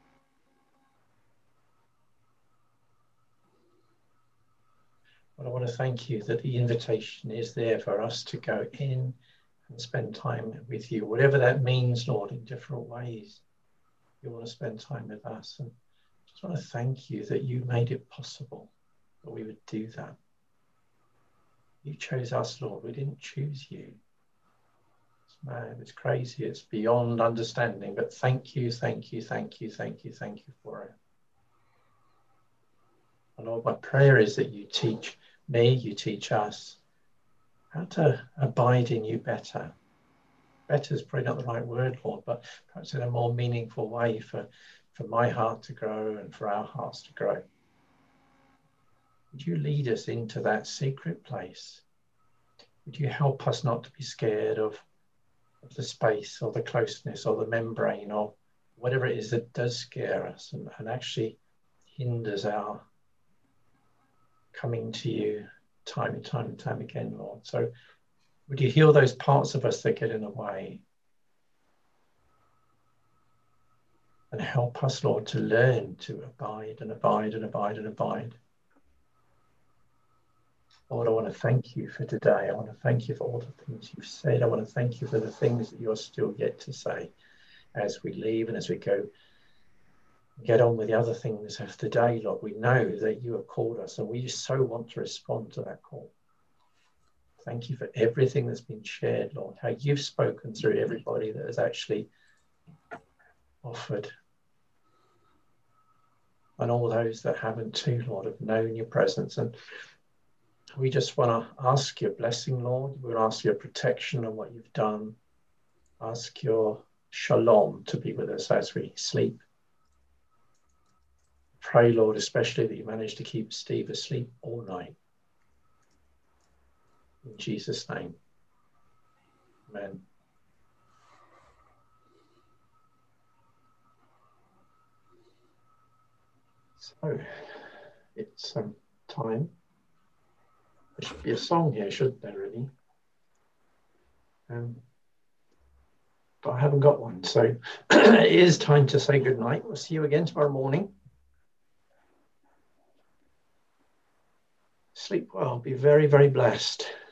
But I want to thank you that the invitation is there for us to go in and spend time with you, whatever that means, Lord, in different ways. You want to spend time with us. And I just want to thank you that you made it possible that we would do that. You chose us, Lord. We didn't choose you. It's mad, it's crazy, it's beyond understanding, but thank you, thank you, thank you, thank you, thank you for it. And Lord, my prayer is that you teach me, you teach us how to abide in you better. Better is probably not the right word, Lord, but perhaps in a more meaningful way for, for my heart to grow and for our hearts to grow. Would you lead us into that secret place? Would you help us not to be scared of, of the space or the closeness or the membrane or whatever it is that does scare us and, and actually hinders our coming to you time and time and time again, Lord. So would you heal those parts of us that get in the way? And help us, Lord, to learn to abide and abide and abide and abide. Lord, I want to thank you for today. I want to thank you for all the things you've said. I want to thank you for the things that you're still yet to say as we leave and as we go get on with the other things of the day, Lord. We know that you have called us and we just so want to respond to that call. Thank you for everything that's been shared, Lord, how you've spoken through everybody that has actually offered. And all those that haven't too, Lord, have known your presence. And we just want to ask your blessing, Lord. We'll ask your protection on what you've done. Ask your shalom to be with us as we sleep. Pray, Lord, especially that you managed to keep Steve asleep all night. In Jesus' name, amen. So, it's um, time. There should be a song here, shouldn't there, really? Um, but I haven't got one. So it is time to say good night. We'll see you again tomorrow morning. Sleep well. Be very, very blessed.